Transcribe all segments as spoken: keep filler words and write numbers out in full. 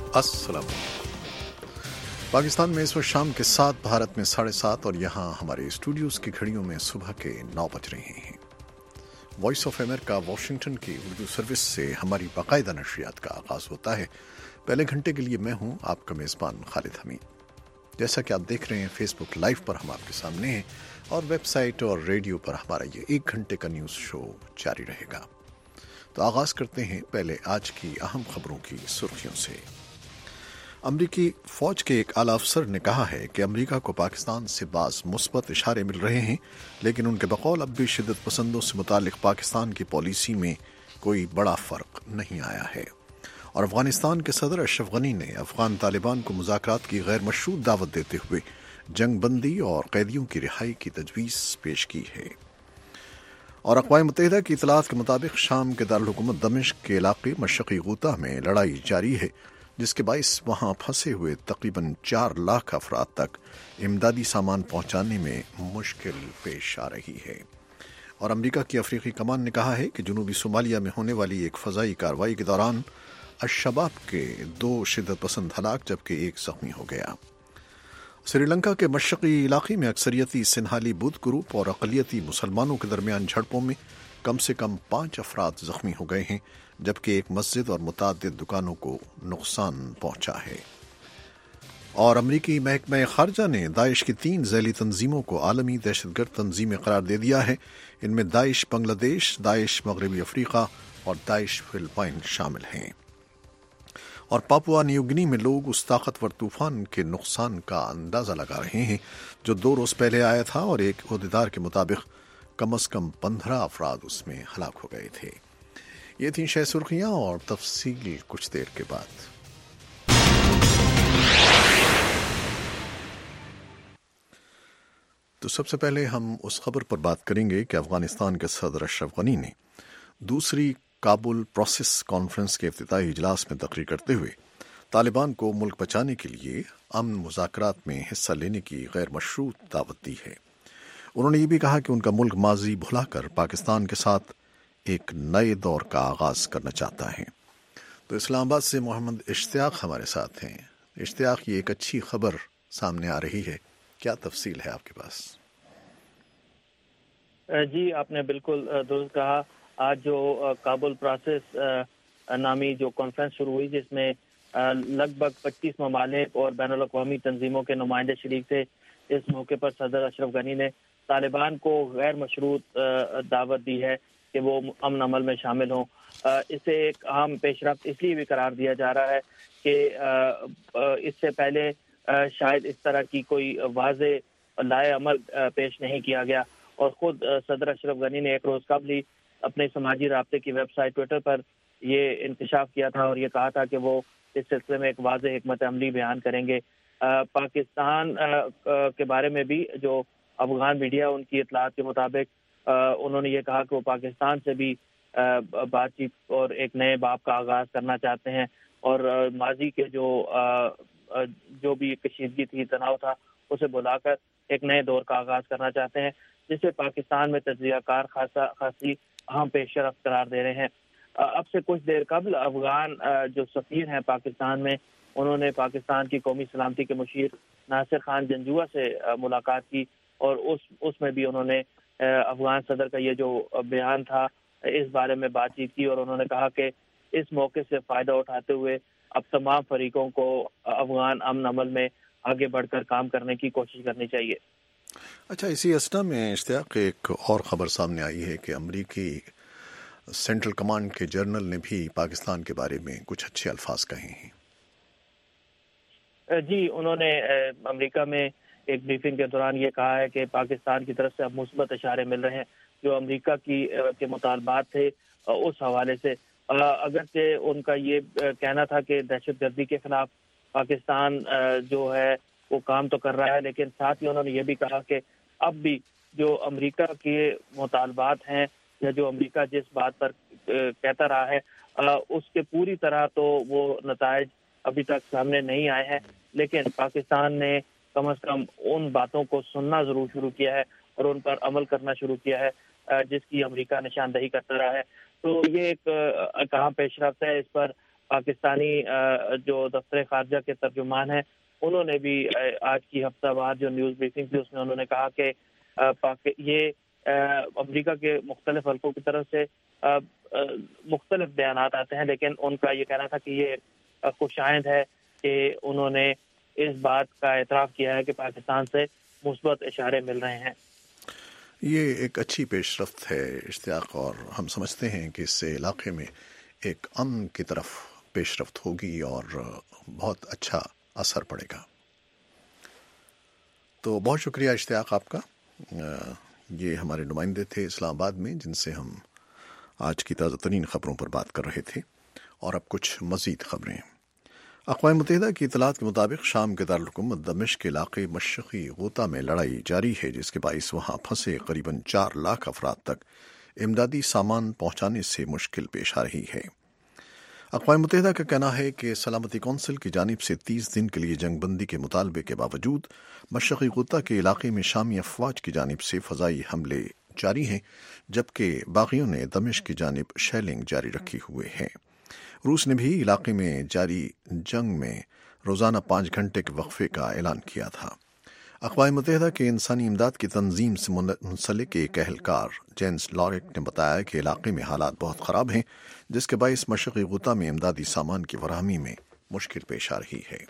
अस्सलाम। पाकिस्तान में इस वक्त शाम के सात, भारत में साढ़े सात और यहाँ हमारे स्टूडियोज की घड़ियों में सुबह के नौ बज रहे हैं। वॉइस ऑफ अमेरिका वाशिंगटन की उर्दू सर्विस से हमारी बाकायदा नशरियात का आगाज होता है। पहले घंटे के लिए मैं हूँ आपका मेज़बान खालिद हमीद। जैसा कि आप देख रहे हैं, फेसबुक लाइव पर हम आपके सामने हैं और वेबसाइट और रेडियो पर हमारा ये एक घंटे का न्यूज़ शो जारी रहेगा। तो आगाज़ करते हैं पहले आज की अहम खबरों की सुर्खियों से। अमरीकी फौज के एक आला अफसर ने कहा है कि अमरीका को पाकिस्तान से बाज़ मुस्बत इशारे मिल रहे हैं, लेकिन उनके बकौल अब भी शिद्दत पसंदों से मुतालिक पाकिस्तान की पॉलिसी में कोई बड़ा फ़र्क नहीं आया है। और अफगानिस्तान के सदर अशरफ गनी ने अफगान तालिबान को मुज़ाकरात की गैर मशरूत दावत देते हुए जंग बंदी और कैदियों की रिहाई की तजवीज़ पेश की है। और अक़वाम मुत्तहिदा की इतलात के मुताबिक शाम के दारुल हुकूमत दमिश्क के इलाके मशरक़ी गूता में लड़ाई जारी है, जिसके बाइस वहाँ फंसे हुए तकरीबन चार लाख अफराद तक इमदादी सामान पहुँचाने में मुश्किल पेश आ रही है। और अमरीका की अफ्रीकी कमान ने कहा है कि जनूबी सोमालिया में होने वाली एक फ़ज़ाई कार्रवाई के दौरान अश-शबाब के दो शिद्दत पसंद हलाक जबकि एक ज़ख्मी हो गया। श्रीलंका के मशरक़ी इलाक़े में अक्सरियती सिन्हाली बुद्ध ग्रुप और अक़लियती मुसलमानों के दरमियान झड़पों में कम से कम पाँच अफराद ज़ख्मी हो गए हैं, जबकि एक मस्जिद और मुताद्दिद दुकानों को नुकसान पहुंचा है। और अमरीकी महकमा खारजा ने दाइश की तीन ज़ैली तंजीमों को आलमी दहशतगर्द तंजीमें करार दे दिया है। इनमें दाइश बांग्लादेश, दाइश मगरबी अफ्रीका और दाइश फिलिपाइन शामिल हैं। और पापुआ न्यू गिनी में लोग उस ताकतवर तूफान के नुकसान का अंदाज़ा लगा रहे हैं जो दो रोज़ पहले आया था, और एक ओहदेदार के मुताबिक कम अज़ कम पंद्रह अफराद उसमें हलाक हो गए थे। ये थी शह सुर्खियाँ और तफसील कुछ देर के बाद। तो सबसे पहले हम उस खबर पर बात करेंगे कि अफगानिस्तान के सदर अशरफ गनी ने दूसरी काबुल प्रोसेस कॉन्फ्रेंस के इफ्तिताही इजलास में तकरीर करते हुए तालिबान को मुल्क बचाने के लिए अमन मुज़ाकरात में हिस्सा लेने की गैर मशरूत दावत दी है। उन्होंने ये भी कहा कि उनका मुल्क माजी भुलाकर पाकिस्तान के साथ एक नए दौर का आगाज करना चाहता है। तो इस्लामाबाद से मोहम्मद इश्तियाक हमारे साथ हैं। इश्तियाक, ये एक अच्छी खबर सामने आ रही है, क्या तफसील है आपके पास? जी, आपने बिल्कुल दुरुस्त कहा। आज जो काबुल प्रोसेस नामी जो कॉन्फ्रेंस शुरू हुई, जिसमें लगभग पच्चीस ममालिक और बैनुल अक़वामी तंजीमों के नुमाइंदे शरीक थे, इस मौके पर सदर अशरफ गनी ने तालिबान को गैर मशरूत दावत दी है कि वो अमन अमल में शामिल हों। इसे एक अहम पेशरफ्त इसलिए भी करार दिया जा रहा है कि इससे पहले शायद इस तरह की कोई वाज़े लाए अमल पेश नहीं किया गया। और ख़ुद सदर अशरफ गनी ने एक रोज़ कबल ही अपने समाजी राब्ते की वेबसाइट ट्विटर पर ये इंकशाफ किया था और ये कहा था कि वो इस सिलसिले में एक वाज़े हिकमत अमली बयान करेंगे। पाकिस्तान के बारे में भी जो अफगान मीडिया, उनकी इतलात के मुताबिक उन्होंने ये कहा कि वो पाकिस्तान से भी बातचीत और एक नए बाब का आगाज़ करना चाहते हैं, और माजी के जो जो भी कशीदगी थी, तनाव था, उसे बुलाकर एक नए दौर का आगाज़ करना चाहते हैं, जिससे पाकिस्तान में तज्ज़ियाकार खासा खासी अहम पेशरफ्त करार दे रहे हैं। अब से कुछ देर कबल अफगान जो सफ़ीर हैं पाकिस्तान में, उन्होंने पाकिस्तान की कौमी सलामती के मुशीर नासिर खान जंजुआ से मुलाकात की, और उस उसमें भी उन्होंने अफगान सदर का ये जो बयान था इस बारे में बातचीत की, और उन्होंने कहा कि इस मौके से फ़ायदा उठाते हुए अब तमाम फरीकों को अफगान अमन अमल में आगे बढ़कर काम करने की कोशिश करनी चाहिए। अच्छा, इसी असना में इश्तियाक एक और ख़बर सामने आई है कि अमरीकी सेंट्रल कमांड के जनरल ने भी पाकिस्तान के बारे में कुछ अच्छे अल्फाज कहे हैं। जी, उन्होंने अमेरिका में एक ब्रीफिंग के दौरान ये कहा है कि पाकिस्तान की तरफ से अब मुस्बत इशारे मिल रहे हैं जो अमेरिका की के मुतालबात थे उस हवाले से। अगरचे उनका ये कहना था कि दहशतगर्दी के खिलाफ पाकिस्तान जो है वो काम तो कर रहा है, लेकिन साथ ही उन्होंने ये भी कहा कि अब भी जो अमेरिका के मुतालबात हैं या जो अमेरिका जिस बात पर कहता रहा है उसके पूरी तरह तो वो नताइज अभी तक सामने नहीं आए हैं, लेकिन पाकिस्तान ने कम अज कम उन बातों को सुनना जरूर शुरू किया है और उन पर अमल करना शुरू किया है जिसकी अमेरिका निशानदही करता रहा है। तो ये एक कहाँ पेशरफ्त है, इस पर پاکستانی جو دفتر خارجہ کے ترجمان ہیں انہوں نے بھی آج کی ہفتہ وار جو نیوز بریفنگ تھی اس میں انہوں نے کہا کہ یہ امریکہ کے مختلف حلقوں کی طرف سے مختلف بیانات آتے ہیں، لیکن ان کا یہ کہنا تھا کہ یہ خوشائند ہے کہ انہوں نے اس بات کا اعتراف کیا ہے کہ پاکستان سے مثبت اشارے مل رہے ہیں۔ یہ ایک اچھی پیش رفت ہے اشتیاق، اور ہم سمجھتے ہیں کہ اس سے علاقے میں ایک امن کی طرف پیش رفت ہوگی اور بہت اچھا اثر پڑے گا۔ تو بہت شکریہ اشتیاق آپ کا۔ یہ ہمارے نمائندے تھے اسلام آباد میں جن سے ہم آج کی تازہ ترین خبروں پر بات کر رہے تھے۔ اور اب کچھ مزید خبریں۔ اقوام متحدہ کی اطلاعات کے مطابق شام کے دارالحکومت دمشق کے علاقے مشرقی غوطہ میں لڑائی جاری ہے، جس کے باعث وہاں پھنسے قریباً چار لاکھ افراد تک امدادی سامان پہنچانے سے مشکل پیش آ رہی ہے۔ اقوام متحدہ کا کہنا ہے کہ سلامتی کونسل کی جانب سے تیس دن کے لیے جنگ بندی کے مطالبے کے باوجود مشرقی غوطہ کے علاقے میں شامی افواج کی جانب سے فضائی حملے جاری ہیں، جبکہ باغیوں نے دمشق کی جانب شیلنگ جاری رکھی ہوئے ہیں۔ روس نے بھی علاقے میں جاری جنگ میں روزانہ پانچ گھنٹے کے وقفے کا اعلان کیا تھا۔ اقوام متحدہ کے انسانی امداد کی تنظیم سے منسلک ایک اہلکار جینس لاریک نے بتایا کہ علاقے میں حالات بہت خراب ہیں، جس کے باعث مشرقی غوطہ میں امدادی سامان کی فراہمی میں مشکل پیش آ رہی ہے۔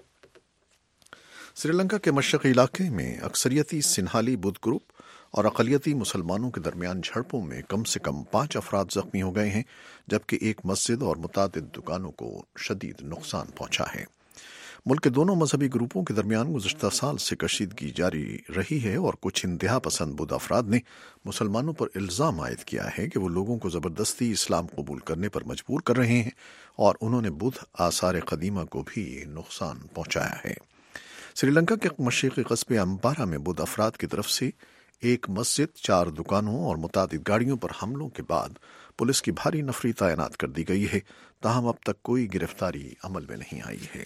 سری لنکا کے مشرقی علاقے میں اکثریتی سنہالی بدھ گروپ اور اقلیتی مسلمانوں کے درمیان جھڑپوں میں کم سے کم پانچ افراد زخمی ہو گئے ہیں، جبکہ ایک مسجد اور متعدد دکانوں کو شدید نقصان پہنچا ہے۔ ملک کے دونوں مذہبی گروپوں کے درمیان گزشتہ سال سے کشیدگی جاری رہی ہے، اور کچھ انتہا پسند بدھ افراد نے مسلمانوں پر الزام عائد کیا ہے کہ وہ لوگوں کو زبردستی اسلام قبول کرنے پر مجبور کر رہے ہیں، اور انہوں نے بدھ آثار قدیمہ کو بھی نقصان پہنچایا ہے۔ سری لنکا کے مشرقی قصبے امپارا میں بدھ افراد کی طرف سے ایک مسجد، چار دکانوں اور متعدد گاڑیوں پر حملوں کے بعد پولیس کی بھاری نفری تعینات کر دی گئی ہے، تاہم اب تک کوئی گرفتاری عمل میں نہیں آئی ہے۔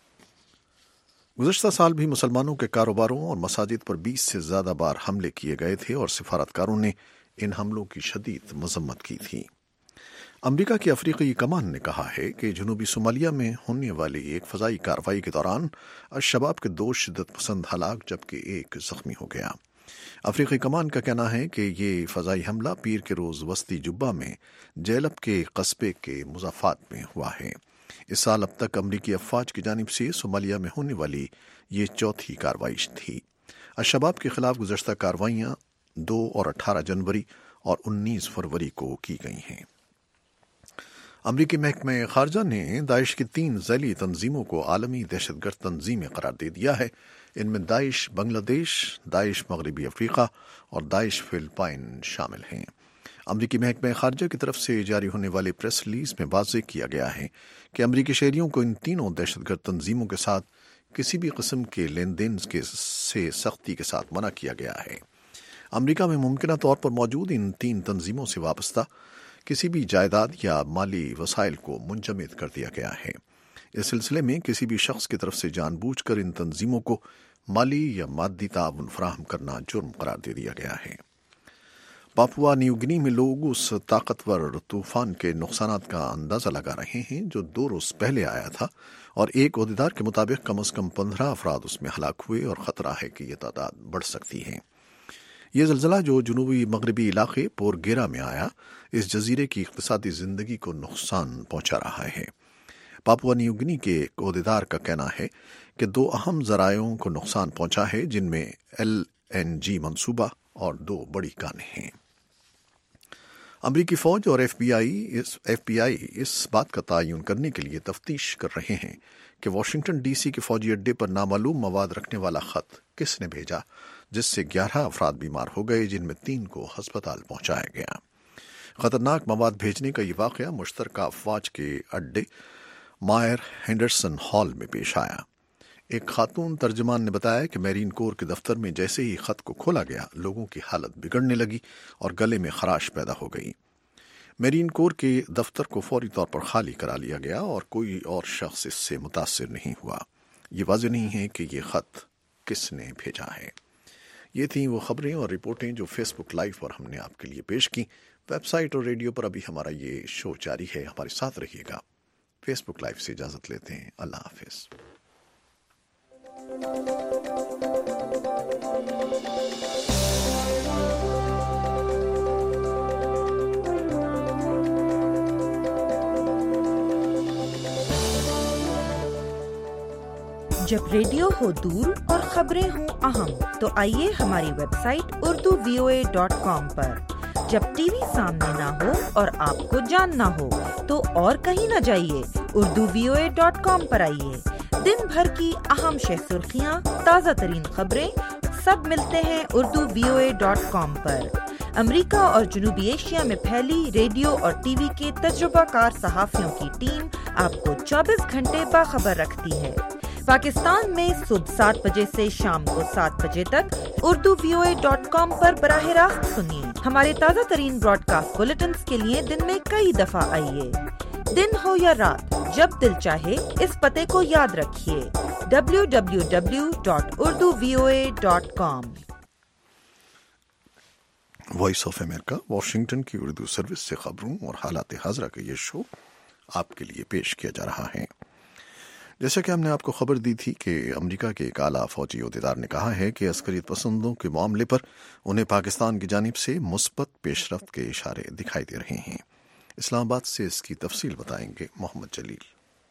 گزشتہ سال بھی مسلمانوں کے کاروباروں اور مساجد پر بیس سے زیادہ بار حملے کیے گئے تھے، اور سفارتکاروں نے ان حملوں کی شدید مذمت کی تھی۔ امریکہ کی افریقی کمان نے کہا ہے کہ جنوبی صومالیہ میں ہونے والی ایک فضائی کارروائی کے دوران الشباب کے دو شدت پسند ہلاک جبکہ ایک زخمی ہو گیا۔ افریقی کمان کا کہنا ہے کہ یہ فضائی حملہ پیر کے روز وسطی جبہ میں جیلب کے قصبے کے مضافات میں ہوا ہے۔ اس سال اب تک امریکی افواج کی جانب سے صومالیہ میں ہونے والی یہ چوتھی کارروائی تھی۔ الشباب کے خلاف گزشتہ کارروائیاں دو اور اٹھارہ جنوری اور انیس فروری کو کی گئی ہیں۔ امریکی محکمہ خارجہ نے داعش کی تین ذیلی تنظیموں کو عالمی دہشت گرد تنظیمیں قرار دے دیا ہے۔ ان میں داعش بنگلہ دیش، داعش مغربی افریقہ اور داعش فلپائن شامل ہیں۔ امریکی محکمہ خارجہ کی طرف سے جاری ہونے والے پریس ریلیز میں واضح کیا گیا ہے کہ امریکی شہریوں کو ان تینوں دہشت گرد تنظیموں کے ساتھ کسی بھی قسم کے لین دین سے سختی کے ساتھ منع کیا گیا ہے۔ امریکہ میں ممکنہ طور پر موجود ان تین تنظیموں سے وابستہ کسی بھی جائیداد یا مالی وسائل کو منجمد کر دیا گیا ہے۔ اس سلسلے میں کسی بھی شخص کی طرف سے جان بوجھ کر ان تنظیموں کو مالی یا مادی تعاون فراہم کرنا جرم قرار دے دیا گیا ہے۔ پاپوا نیو گنی میں لوگ اس طاقتور طوفان کے نقصانات کا اندازہ لگا رہے ہیں جو دو روز پہلے آیا تھا، اور ایک عہدیدار کے مطابق کم از کم پندرہ افراد اس میں ہلاک ہوئے اور خطرہ ہے کہ یہ تعداد بڑھ سکتی ہے۔ یہ زلزلہ جو جنوبی مغربی علاقے پورگیرا میں آیا، اس جزیرے کی اقتصادی زندگی کو نقصان پہنچا رہا ہے۔ پاپوا نیو گنی کے ایک عہدیدار کا کہنا ہے کہ دو اہم ذرائعوں کو نقصان پہنچا ہے، جن میں ایل این جی منصوبہ اور دو بڑی کانیں ہیں۔ امریکی فوج اور ایف بی آئی اس ایف بی آئی اس بات کا تعین کرنے کے لیے تفتیش کر رہے ہیں کہ واشنگٹن ڈی سی کے فوجی اڈے پر نامعلوم مواد رکھنے والا خط کس نے بھیجا، جس سے گیارہ افراد بیمار ہو گئے، جن میں تین کو ہسپتال پہنچایا گیا۔ خطرناک مواد بھیجنے کا یہ واقعہ مشترکہ افواج کے اڈے مائر ہینڈرسن ہال میں پیش آیا۔ ایک خاتون ترجمان نے بتایا کہ میرین کور کے دفتر میں جیسے ہی خط کو کھولا گیا، لوگوں کی حالت بگڑنے لگی اور گلے میں خراش پیدا ہو گئی۔ میرین کور کے دفتر کو فوری طور پر خالی کرا لیا گیا اور کوئی اور شخص اس سے متاثر نہیں ہوا۔ یہ واضح نہیں ہے کہ یہ خط کس نے بھیجا ہے۔ یہ تھیں وہ خبریں اور رپورٹیں جو فیس بک لائیو پر ہم نے آپ کے لیے پیش کی۔ ویب سائٹ اور ریڈیو پر ابھی ہمارا یہ شو جاری ہے، ہمارے ساتھ رہیے گا۔ فیس بک لائیو سے اجازت لیتے ہیں. اللہ حافظ. جب ریڈیو ہو دور اور خبریں ہوں اہم تو آئیے ہماری web site Urdu V O A dot com پر. جب ٹی وی سامنے نہ ہو اور آپ کو جاننا ہو تو اور کہیں نہ جائیے, Urdu V O A dot com پر آئیے. دن بھر کی اہم شہ سرخیاں, تازہ ترین خبریں سب ملتے ہیں Urdu V O A dot com پر. امریکہ اور جنوبی ایشیا میں پھیلی ریڈیو اور ٹی وی کے تجربہ کار صحافیوں کی ٹیم آپ کو چوبیس گھنٹے باخبر رکھتی ہے. پاکستان میں صبح سات بجے سے شام کو سات بجے تک Urdu V O A dot com پر براہ راست سنیے. ہمارے تازہ ترین براڈ کاسٹ بلیٹنز کے لیے دن میں کئی دفعہ آئیے. دن ہو یا رات, جب دل چاہے اس پتے کو یاد رکھیے, W W W dot Urdu V O A dot com. Voice of America Washington کی اردو سروس سے خبروں اور حالات حاضرہ کا یہ شو آپ کے لیے پیش کیا جا رہا ہے. جیسا کہ ہم نے آپ کو خبر دی تھی کہ امریکہ کے ایک اعلیٰ فوجی عہدیدار نے کہا ہے کہ عسکریت پسندوں کے معاملے پر انہیں پاکستان کی جانب سے مثبت پیش رفت کے اشارے دکھائی دے رہے ہیں. اسلام آباد سے اس کی تفصیل بتائیں گے محمد جلیل.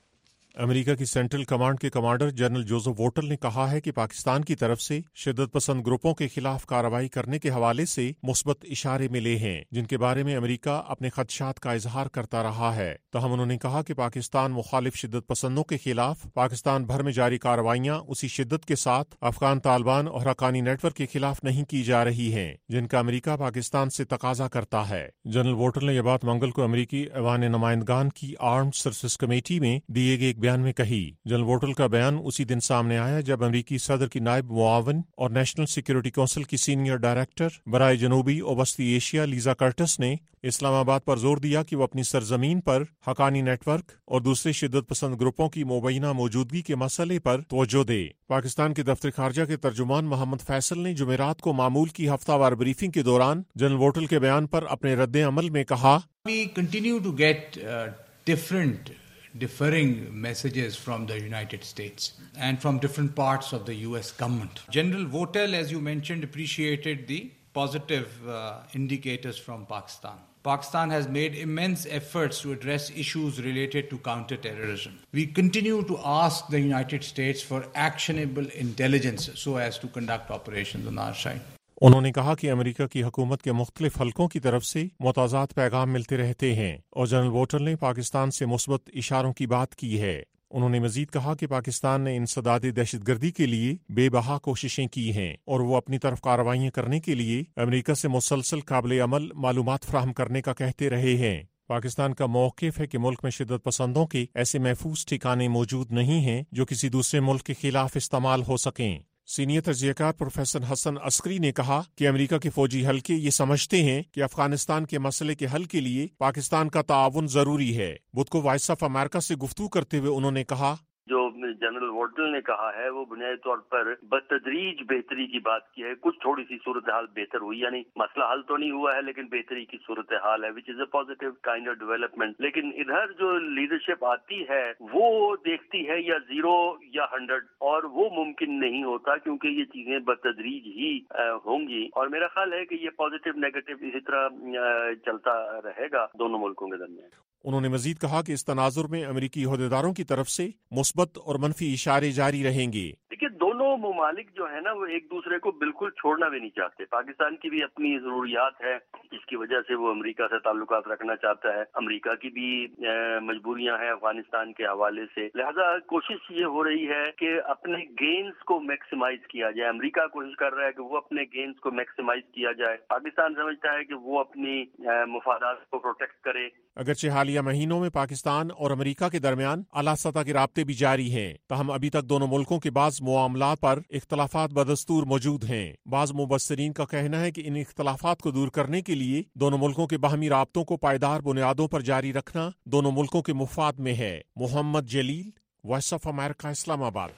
امریکہ کی سینٹرل کمانڈ کے کمانڈر جنرل جوزف ووٹل نے کہا ہے کہ پاکستان کی طرف سے شدت پسند گروپوں کے خلاف کارروائی کرنے کے حوالے سے مثبت اشارے ملے ہیں جن کے بارے میں امریکہ اپنے خدشات کا اظہار کرتا رہا ہے. تاہم انہوں نے کہا کہ پاکستان مخالف شدت پسندوں کے خلاف پاکستان بھر میں جاری کارروائیاں اسی شدت کے ساتھ افغان طالبان اور حقانی نیٹ ورک کے خلاف نہیں کی جا رہی ہیں جن کا امریکہ پاکستان سے تقاضا کرتا ہے. جنرل ووٹل نے یہ بات منگل کو امریکی ایوان نمائندگان کی آرمڈ سروسز کمیٹی میں دیے گئے ایک بیان میں کہی. جنرل ووٹل کا بیان اسی دن سامنے آیا جب امریکی صدر کی نائب معاون اور نیشنل سیکیورٹی کونسل کی سینئر ڈائریکٹر برائے جنوبی اور وسطی ایشیا لیزا کرٹس نے اسلام آباد پر زور دیا کہ وہ اپنی سرزمین پر حقانی نیٹ ورک اور دوسرے شدت پسند گروپوں کی مبینہ موجودگی کے مسئلے پر توجہ دے. پاکستان کے دفتر خارجہ کے ترجمان محمد فیصل نے جمعرات کو معمول کی ہفتہ وار بریفنگ کے دوران جنرل ووٹل کے بیان پر اپنے رد عمل میں کہا, We continue to get uh, different differing messages from the United States and from different parts of the U S government. General Votel, as you mentioned, appreciated the positive uh, indicators from Pakistan. Pakistan has made immense efforts to address issues related to counter-terrorism. We continue to ask the United States for actionable intelligence so as to conduct operations on our side. انہوں نے کہا کہ امریکہ کی حکومت کے مختلف حلقوں کی طرف سے متضاد پیغام ملتے رہتے ہیں اور جنرل ووٹل نے پاکستان سے مثبت اشاروں کی بات کی ہے. انہوں نے مزید کہا کہ پاکستان نے انسداد دہشت گردی کے لیے بے بہا کوششیں کی ہیں اور وہ اپنی طرف کارروائیاں کرنے کے لیے امریکہ سے مسلسل قابل عمل معلومات فراہم کرنے کا کہتے رہے ہیں. پاکستان کا موقف ہے کہ ملک میں شدت پسندوں کے ایسے محفوظ ٹھکانے موجود نہیں ہیں جو کسی دوسرے ملک کے خلاف استعمال ہو سکیں. سینئر تجزیہ کار پروفیسر حسن عسکری نے کہا کہ امریکہ کے فوجی حلقے یہ سمجھتے ہیں کہ افغانستان کے مسئلے کے حل کے لیے پاکستان کا تعاون ضروری ہے. بدھ کو وائس آف امریکہ سے گفتگو کرتے ہوئے انہوں نے کہا, جو جنرل ووٹل نے کہا ہے وہ بنیادی طور پر بتدریج بہتری کی بات کی ہے. کچھ تھوڑی سی صورتحال بہتر ہوئی, یعنی مسئلہ حل تو نہیں ہوا ہے لیکن بہتری کی صورتحال ہے, which is a positive kind of development. لیکن ادھر جو لیڈرشپ آتی ہے وہ دیکھتی ہے یا زیرو یا ہنڈریڈ, اور وہ ممکن نہیں ہوتا کیونکہ یہ چیزیں بتدریج ہی ہوں گی. اور میرا خیال ہے کہ یہ پازیٹیو نیگیٹو اسی طرح چلتا رہے گا دونوں ملکوں کے درمیان. انہوں نے مزید کہا کہ اس تناظر میں امریکی عہدیداروں کی طرف سے مثبت اور منفی اشارے جاری رہیں گے. دیکھیے دونوں ممالک جو ہے نا وہ ایک دوسرے کو بالکل چھوڑنا بھی نہیں چاہتے. پاکستان کی بھی اپنی ضروریات ہے جس کی وجہ سے وہ امریکہ سے تعلقات رکھنا چاہتا ہے. امریکہ کی بھی مجبوریاں ہیں افغانستان کے حوالے سے. لہذا کوشش یہ ہو رہی ہے کہ اپنے گینز کو میکسیمائز کیا جائے. امریکہ کوشش کر رہا ہے کہ وہ اپنے گینز کو میکسیمائز کیا جائے. پاکستان سمجھتا ہے کہ وہ اپنی مفادات کو پروٹیکٹ کرے. اگرچہ حالیہ مہینوں میں پاکستان اور امریکہ کے درمیان اعلیٰ سطح کے رابطے بھی جاری ہیں, تاہم ابھی تک دونوں ملکوں کے بعض معاملات پر اختلافات بدستور موجود ہیں. بعض مبصرین کا کہنا ہے کہ ان اختلافات کو دور کرنے کے لیے دونوں ملکوں کے باہمی رابطوں کو پائیدار بنیادوں پر جاری رکھنا دونوں ملکوں کے مفاد میں ہے. محمد جلیل, وائس آف امریکہ, اسلام آباد.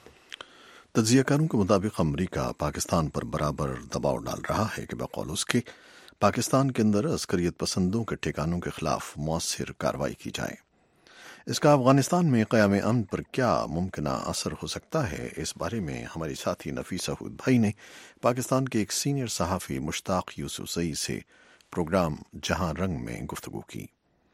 تجزیہ کاروں کے مطابق امریکہ پاکستان پر برابر دباؤ ڈال رہا ہے کہ بقول اس کے پاکستان کے اندر عسکریت پسندوں کے ٹھکانوں کے خلاف مؤثر کارروائی کی جائے. اس کا افغانستان میں قیام امن پر کیا ممکنہ اثر ہو سکتا ہے، اس بارے میں ہماری ساتھی نفیسہ ہود بھائی نے پاکستان کے ایک سینئر صحافی مشتاق یوسف زئی سے پروگرام جہاں رنگ میں گفتگو کی۔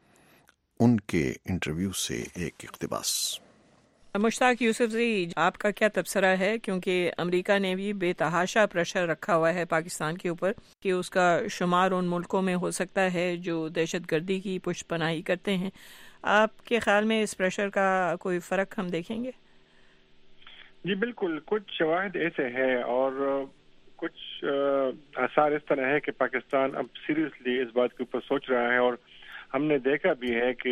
ان کے انٹرویو سے ایک اقتباس۔ مشتاق یوسف زئی، آپ کا کیا تبصرہ ہے، کیونکہ امریکہ نے بھی بے تحاشا پریشر رکھا ہوا ہے پاکستان کے اوپر کہ اس کا شمار ان ملکوں میں ہو سکتا ہے جو دہشت گردی کی پشت پناہی کرتے ہیں۔ آپ کے خیال میں اس پریشر کا کوئی فرق ہم دیکھیں گے؟ جی بالکل، کچھ شواہد ایسے ہیں اور کچھ آثار اس طرح ہے کہ پاکستان اب سیریسلی اس بات کے اوپر سوچ رہا ہے، اور ہم نے دیکھا بھی ہے کہ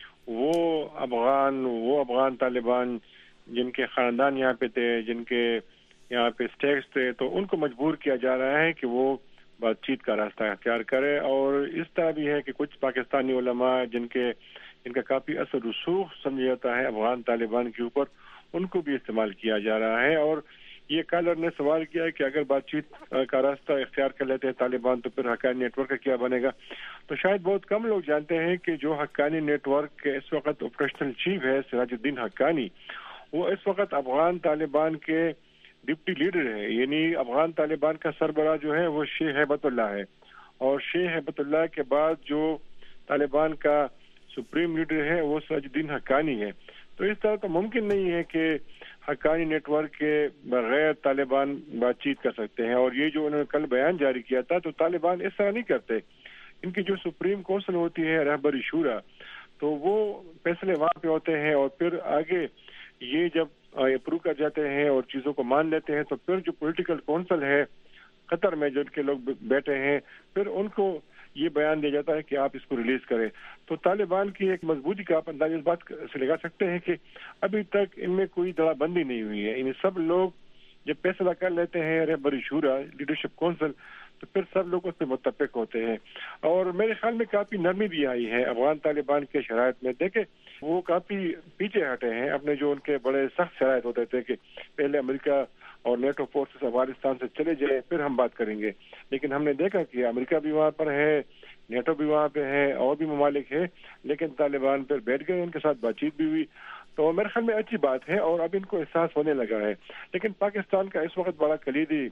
وہ افغان وہ افغان طالبان جن کے خاندان یہاں پہ تھے، جن کے یہاں پہ اسٹیٹس تھے، تو ان کو مجبور کیا جا رہا ہے کہ وہ بات چیت کا راستہ اختیار کرے۔ اور اس طرح بھی ہے کہ کچھ پاکستانی علماء جن کے جن کا کافی اثر رسوخ سمجھا جاتا ہے افغان طالبان کے اوپر، ان کو بھی استعمال کیا جا رہا ہے۔ اور یہ کالر نے سوال کیا ہے کہ اگر بات چیت کا راستہ اختیار کر لیتے ہیں طالبان تو پھر حقانی نیٹ ورک کا کیا بنے گا؟ تو شاید بہت کم لوگ جانتے ہیں کہ جو حقانی نیٹ ورک کے اس وقت آپریشنل چیف ہے سراج الدین حقانی، وہ اس وقت افغان طالبان کے ڈپٹی لیڈر ہے، یعنی افغان طالبان کا سربراہ جو ہے وہ شیخ ہیبت اللہ ہے، اور شیخ ہیبت اللہ کے بعد جو طالبان کا سپریم لیڈر ہے وہ سراج الدین حقانی ہے۔ تو اس طرح تو ممکن نہیں ہے کہ حقانی نیٹ ورک کے بغیر طالبان بات چیت کر سکتے ہیں، اور یہ جو انہوں نے کل بیان جاری کیا تھا تو طالبان اس طرح نہیں کرتے۔ ان کی جو سپریم کونسل ہوتی ہے رہبری شورا، تو وہ فیصلے وہاں پہ ہوتے ہیں، اور پھر آگے یہ جب اپروو کر جاتے ہیں اور چیزوں کو مان لیتے ہیں تو پھر جو پولیٹیکل کونسل ہے قطر میں جن کے لوگ بیٹھے ہیں، پھر ان کو یہ بیان دیا جاتا ہے کہ آپ اس کو ریلیز کریں۔ تو طالبان کی ایک مضبوطی کا آپ اندازہ اس بات سے لگا سکتے ہیں کہ ابھی تک ان میں کوئی دڑا بندی نہیں ہوئی ہے۔ ان سب لوگ جب فیصلہ کر لیتے ہیں رہبری شورا لیڈرشپ کونسل، تو پھر سب لوگ اس پہ متفق ہوتے ہیں، اور میرے خیال میں کافی نرمی بھی آئی ہے افغان طالبان کے شرائط میں۔ دیکھیں وہ کافی پیچھے ہٹے ہیں اپنے جو ان کے بڑے سخت شرائط ہوتے تھے کہ پہلے امریکہ اور نیٹو فورسز افغانستان سے چلے جائے پھر ہم بات کریں گے، لیکن ہم نے دیکھا کہ امریکہ بھی وہاں پر ہے، نیٹو بھی وہاں پہ ہے، اور بھی ممالک ہیں، لیکن طالبان پھر بیٹھ گئے، ان کے ساتھ بات چیت بھی ہوئی۔ تو میرے خیال میں اچھی بات ہے، اور اب ان کو احساس ہونے لگا ہے۔ لیکن پاکستان کا اس وقت بڑا کلیدی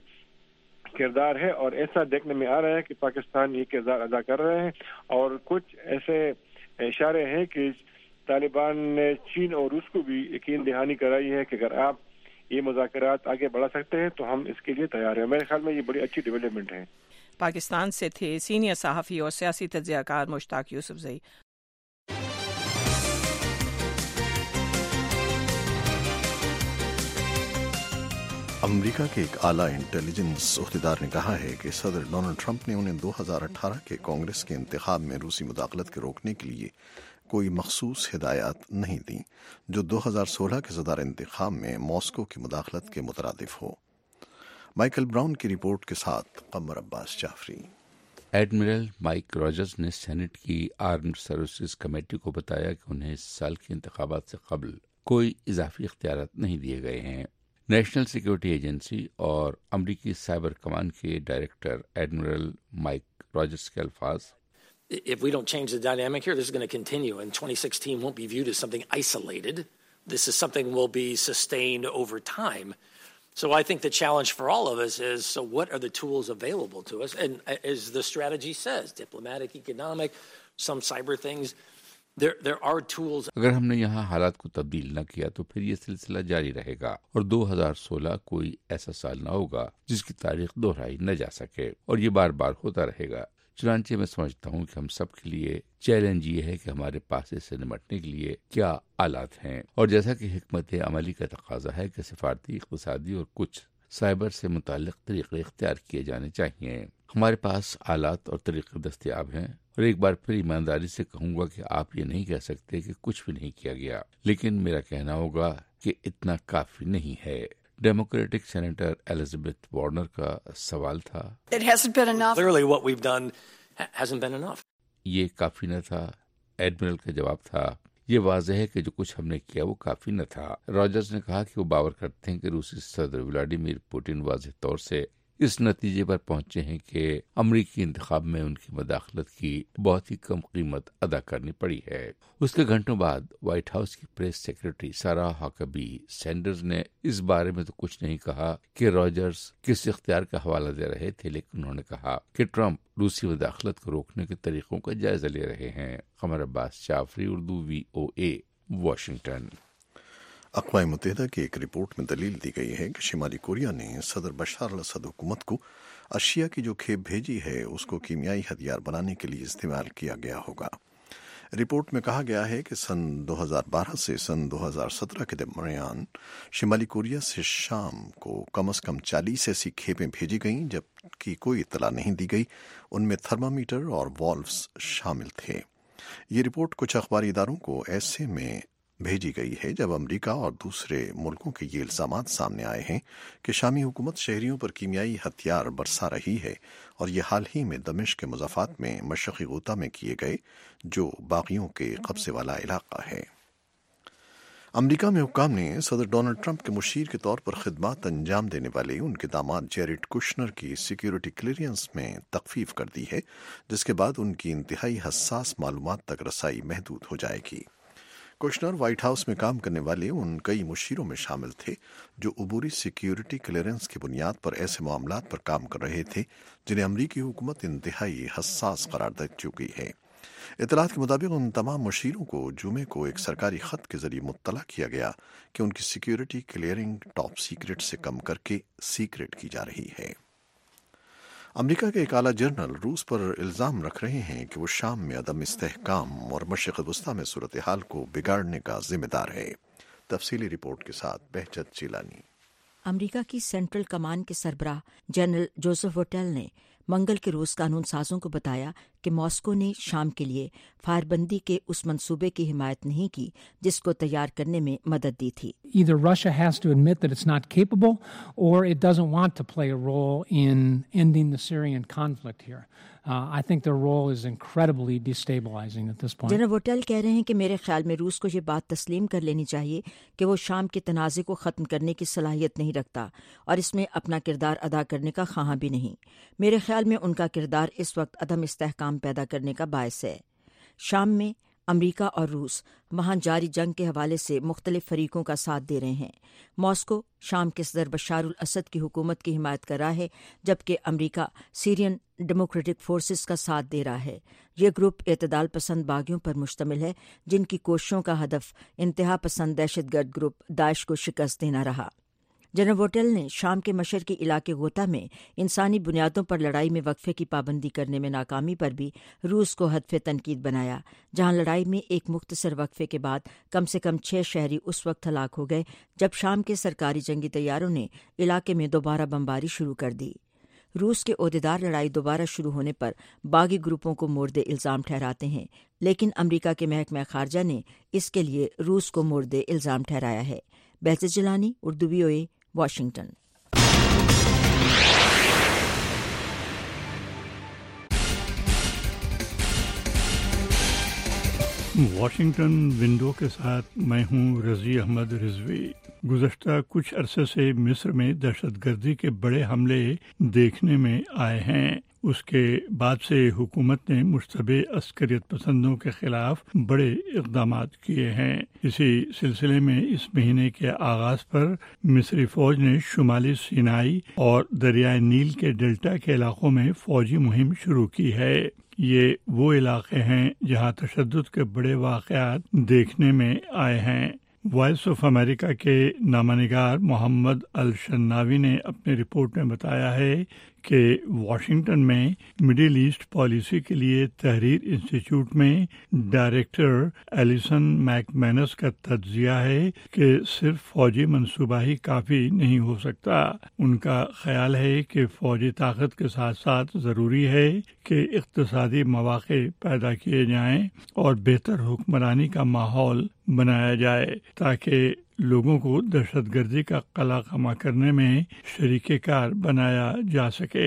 کردار ہے، اور ایسا دیکھنے میں آ رہا ہے کہ پاکستان یہ کردار ادا کر رہے ہیں، اور کچھ ایسے اشارے ہیں کہ طالبان نے چین اور روس کو بھی یقین دہانی کرائی ہے کہ اگر آپ یہ مذاکرات آگے بڑھا سکتے ہیں تو ہم اس کے لیے تیار ہیں۔ میرے خیال میں یہ بڑی اچھی ڈیولپمنٹ ہے۔ پاکستان سے تھے سینئر صحافی اور سیاسی تجزیہ کار مشتاق یوسف زئی۔ امریکہ کے ایک اعلیٰ انٹیلیجنس عہدیدار نے کہا ہے کہ صدر ڈونلڈ ٹرمپ نے انہیں دو ہزار اٹھارہ کے کانگریس کے انتخاب میں روسی مداخلت کے روکنے کے لیے کوئی مخصوص ہدایات نہیں دیں جو دو ہزار سولہ کے صدر انتخاب میں ماسکو کی مداخلت کے مترادف ہو۔ مائیکل براؤن کی رپورٹ کے ساتھ Qamar Abbas Jafri. Admiral Mike Rogers نے سینٹ کی آرمڈ سروسز کمیٹی کو بتایا کہ انہیں اس سال کے انتخابات سے قبل کوئی اضافی اختیارات نہیں دیے گئے ہیں۔ نیشنل سیکورٹی ایجنسی اور امریکی سائبر کمان کے ڈائریکٹر ایڈمرل مائک راجرز کے الفاظ: If we don't change the dynamic here, this is going to continue, and twenty sixteen won't be viewed as something isolated. This is something will be sustained over time. So I think the challenge for all of us is, so what are the tools available to us? And as the strategy says, diplomatic, economic, some cyber things, there there are tools. اگر ہم نے یہاں حالات کو تبدیل نہ کیا تو پھر یہ سلسلہ جاری رہے گا، اور دو ہزار سولہ کوئی ایسا سال نہ ہوگا جس کی تاریخ دہرائی نہ جا سکے، اور یہ بار بار ہوتا رہے گا۔ چنانچہ میں سمجھتا ہوں کہ ہم سب کے لیے چیلنج یہ ہے کہ ہمارے پاس اس سے نمٹنے کے لیے کیا آلات ہیں، اور جیسا کہ حکمت عملی کا تقاضا ہے کہ سفارتی، اقتصادی اور کچھ سائبر سے متعلق طریقے اختیار کیے جانے چاہیے۔ ہمارے پاس آلات اور طریقے دستیاب ہیں، اور ایک بار پھر ایمانداری سے کہوں گا کہ آپ یہ نہیں کہہ سکتے کہ کچھ بھی نہیں کیا گیا، لیکن میرا کہنا ہوگا کہ اتنا کافی نہیں ہے۔ ڈیموکریٹک سینیٹر ایلزابتھ وارنر کا سوال تھا، It hasn't been enough. Clearly what we've done hasn't been enough. یہ کافی نہ تھا۔ ایڈمرل کا جواب تھا، یہ واضح ہے کہ جو کچھ ہم نے کیا وہ کافی نہ تھا۔ راجرز نے کہا کہ وہ باور کرتے ہیں کہ روسی صدر ولادیمیر پوٹن واضح طور سے اس نتیجے پر پہنچے ہیں کہ امریکی انتخاب میں ان کی مداخلت کی بہت ہی کم قیمت ادا کرنی پڑی ہے۔ اس کے گھنٹوں بعد وائٹ ہاؤس کی press secretary Sarah Huckabee senders نے اس بارے میں تو کچھ نہیں کہا کہ راجرز کس اختیار کا حوالہ دے رہے تھے، لیکن انہوں نے کہا کہ ٹرمپ روسی مداخلت کو روکنے کے طریقوں کا جائزہ لے رہے ہیں۔ Qamar Abbas Jafri, Urdu, V O A, Washington. اقوام متحدہ کی ایک رپورٹ میں دلیل دی گئی ہے کہ شمالی کوریا نے صدر بشار الاسد حکومت کو اشیاء کی جو کھیپ بھیجی ہے اس کو کیمیائی ہتھیار بنانے کے لیے استعمال کیا گیا ہوگا۔ رپورٹ میں کہا گیا ہے کہ سن دو ہزار بارہ سے سن دو ہزار سترہ کے درمیان شمالی کوریا سے شام کو کم از کم چالیس ایسی کھیپیں بھیجی گئیں جبکہ کوئی اطلاع نہیں دی گئی، ان میں تھرمامیٹر اور والوز شامل تھے۔ یہ رپورٹ کچھ اخباری اداروں کو ایسے میں بھیجی گئی ہے جب امریکہ اور دوسرے ملکوں کے یہ الزامات سامنے آئے ہیں کہ شامی حکومت شہریوں پر کیمیائی ہتھیار برسا رہی ہے، اور یہ حال ہی میں دمشق کے مضافات میں مشرقی غوطہ میں کیے گئے جو باغیوں کے قبضے والا علاقہ ہے۔ امریکہ میں حکام نے صدر ڈونلڈ ٹرمپ کے مشیر کے طور پر خدمات انجام دینے والے ان کے داماد جیریڈ کشنر کی سیکیورٹی کلیئرنس میں تخفیف کر دی ہے، جس کے بعد ان کی انتہائی حساس معلومات تک رسائی محدود ہو جائے گی۔ کشنر وائٹ ہاؤس میں کام کرنے والے ان کئی مشیروں میں شامل تھے جو عبوری سیکیورٹی کلیئرنس کی بنیاد پر ایسے معاملات پر کام کر رہے تھے جنہیں امریکی حکومت انتہائی حساس قرار دے چکی ہے۔ اطلاعات کے مطابق ان تمام مشیروں کو جمعے کو ایک سرکاری خط کے ذریعے مطلع کیا گیا کہ ان کی سیکیورٹی کلیئرنگ ٹاپ سیکرٹ سے کم کر کے سیکرٹ کی جا رہی ہے۔ امریکہ کے ایک اعلیٰ جنرل روس پر الزام رکھ رہے ہیں کہ وہ شام میں عدم استحکام اور مشرق وسطیٰ میں صورتحال کو بگاڑنے کا ذمہ دار ہے۔ تفصیلی رپورٹ کے ساتھ بہجت چیلانی۔ امریکہ کی سینٹرل کمان کے سربراہ جنرل جوزف ووٹیل نے منگل کے روز قانون سازوں کو بتایا کہ ماسکو نے شام کے لیے فائر بندی کے اس منصوبے کی حمایت نہیں کی جس کو تیار کرنے میں مدد دی تھی۔ Either Russia has to admit that it's not capable or it doesn't want to play a role in ending the Syrian conflict here. Uh, I think their role is incredibly destabilizing at this point. General Votel کہہ رہے ہیں کہ میرے خیال میں روس کو یہ بات تسلیم کر لینی چاہیے کہ وہ شام کے تنازع کو ختم کرنے کی صلاحیت نہیں رکھتا اور اس میں اپنا کردار ادا کرنے کا خواہاں بھی نہیں۔ میرے خیال میں ان کا کردار اس وقت عدم استحکام پیدا کرنے کا باعث ہے۔ شام میں امریکہ اور روس وہاں جاری جنگ کے حوالے سے مختلف فریقوں کا ساتھ دے رہے ہیں۔ ماسکو شام کے صدر بشار الاسد کی حکومت کی حمایت کر رہا ہے جبکہ امریکہ سیرین ڈیموکریٹک فورسز کا ساتھ دے رہا ہے۔ یہ گروپ اعتدال پسند باغیوں پر مشتمل ہے جن کی کوششوں کا ہدف انتہا پسند دہشت گرد گروپ داعش کو شکست دینا رہا۔ جنرل ووٹیل نے شام کے مشرقی علاقے غوطہ میں انسانی بنیادوں پر لڑائی میں وقفے کی پابندی کرنے میں ناکامی پر بھی روس کو ہدف تنقید بنایا، جہاں لڑائی میں ایک مختصر وقفے کے بعد کم سے کم چھ شہری اس وقت ہلاک ہو گئے جب شام کے سرکاری جنگی طیاروں نے علاقے میں دوبارہ بمباری شروع کر دی۔ روس کے عہدیدار لڑائی دوبارہ شروع ہونے پر باغی گروپوں کو مورد الزام ٹھہراتے ہیں، لیکن امریکہ کے محکمہ خارجہ نے اس کے لیے روس کو مورد الزام ٹھہرایا ہے۔ Bahjat Jilani, Urdu, V O A, Washington. Washington window کے ساتھ میں ہوں رضی احمد رضوی۔ گزشتہ کچھ عرصے سے مصر میں دہشت گردی کے بڑے حملے دیکھنے میں آئے ہیں۔ اس کے بعد سے حکومت نے مشتبہ عسکریت پسندوں کے خلاف بڑے اقدامات کیے ہیں۔ اسی سلسلے میں اس مہینے کے آغاز پر مصری فوج نے شمالی سینائی اور دریائے نیل کے ڈیلٹا کے علاقوں میں فوجی مہم شروع کی ہے۔ یہ وہ علاقے ہیں جہاں تشدد کے بڑے واقعات دیکھنے میں آئے ہیں۔ وائس آف امریکہ کے نامہ نگار محمد الشناوی نے اپنے رپورٹ میں بتایا ہے کہ واشنگٹن میں مڈل ایسٹ پالیسی کے لیے تحریر انسٹیٹیوٹ میں ڈائریکٹر ایلیسن میک مینس کا تجزیہ ہے کہ صرف فوجی منصوبہ ہی کافی نہیں ہو سکتا۔ ان کا خیال ہے کہ فوجی طاقت کے ساتھ ساتھ ضروری ہے کہ اقتصادی مواقع پیدا کیے جائیں اور بہتر حکمرانی کا ماحول بنایا جائے تاکہ لوگوں کو دہشت گردی کا قلع خامہ کرنے میں شریک کار بنایا جا سکے۔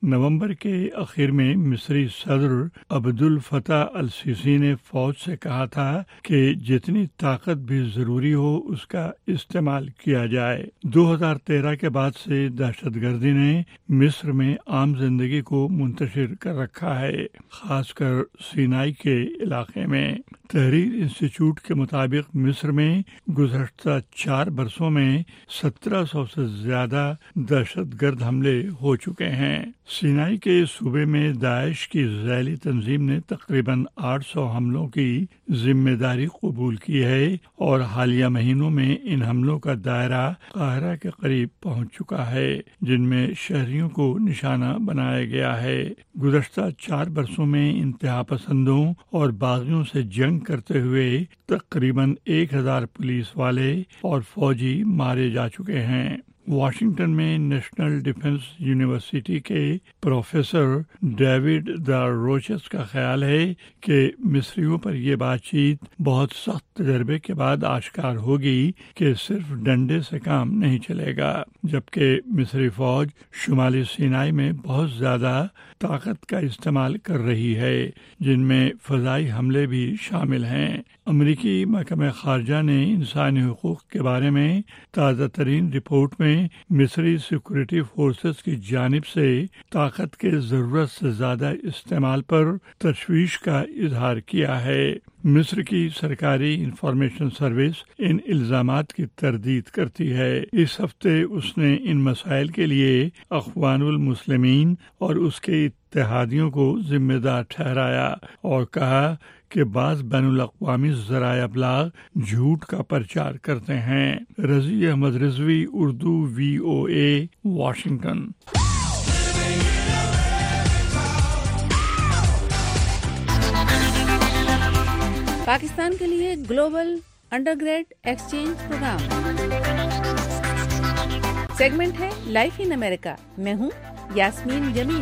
نومبر کے آخر میں مصری صدر عبد الفتاح السیسی نے فوج سے کہا تھا کہ جتنی طاقت بھی ضروری ہو اس کا استعمال کیا جائے۔ دو ہزار تیرہ کے بعد سے دہشت گردی نے مصر میں عام زندگی کو منتشر کر رکھا ہے، خاص کر سینائی کے علاقے میں۔ تحریر انسٹیٹیوٹ کے مطابق مصر میں گزشتہ چار برسوں میں سترہ سو سے زیادہ دہشت گرد حملے ہو چکے ہیں۔ سینائی کے صوبے میں داعش کی ذیلی تنظیم نے تقریباً آٹھ سو حملوں کی ذمہ داری قبول کی ہے اور حالیہ مہینوں میں ان حملوں کا دائرہ قاہرہ کے قریب پہنچ چکا ہے، جن میں شہریوں کو نشانہ بنایا گیا ہے۔ گزشتہ چار برسوں میں انتہا پسندوں اور باغیوں سے جنگ کرتے ہوئے تقریباً ایک ہزار پولیس والے اور فوجی مارے جا چکے ہیں۔ واشنگٹن میں نیشنل ڈیفنس یونیورسٹی کے پروفیسر ڈیوڈ دا روچس کا خیال ہے کہ مصریوں پر یہ بات چیت بہت سخت تجربے کے بعد آشکار ہوگی کہ صرف ڈنڈے سے کام نہیں چلے گا، جبکہ مصری فوج شمالی سینائی میں بہت زیادہ طاقت کا استعمال کر رہی ہے، جن میں فضائی حملے بھی شامل ہیں۔ امریکی محکمہ خارجہ نے انسانی حقوق کے بارے میں تازہ ترین رپورٹ میں مصری سیکورٹی فورسز کی جانب سے طاقت کے ضرورت سے زیادہ استعمال پر تشویش کا اظہار کیا ہے۔ مصر کی سرکاری انفارمیشن سروس ان الزامات کی تردید کرتی ہے۔ اس ہفتے اس نے ان مسائل کے لیے اخوان المسلمین اور اس کے اتحادیوں کو ذمہ دار ٹھہرایا اور کہا کہ بعض بین الاقوامی ذرائع ابلاغ جھوٹ کا پرچار کرتے ہیں۔ Razi Ahmad Rizvi, Urdu, V O A, Washington. Pakistan کے لیے global undergrad exchange programme segment ہے لائف ان امریکہ۔ میں ہوں یاسمین جمیل۔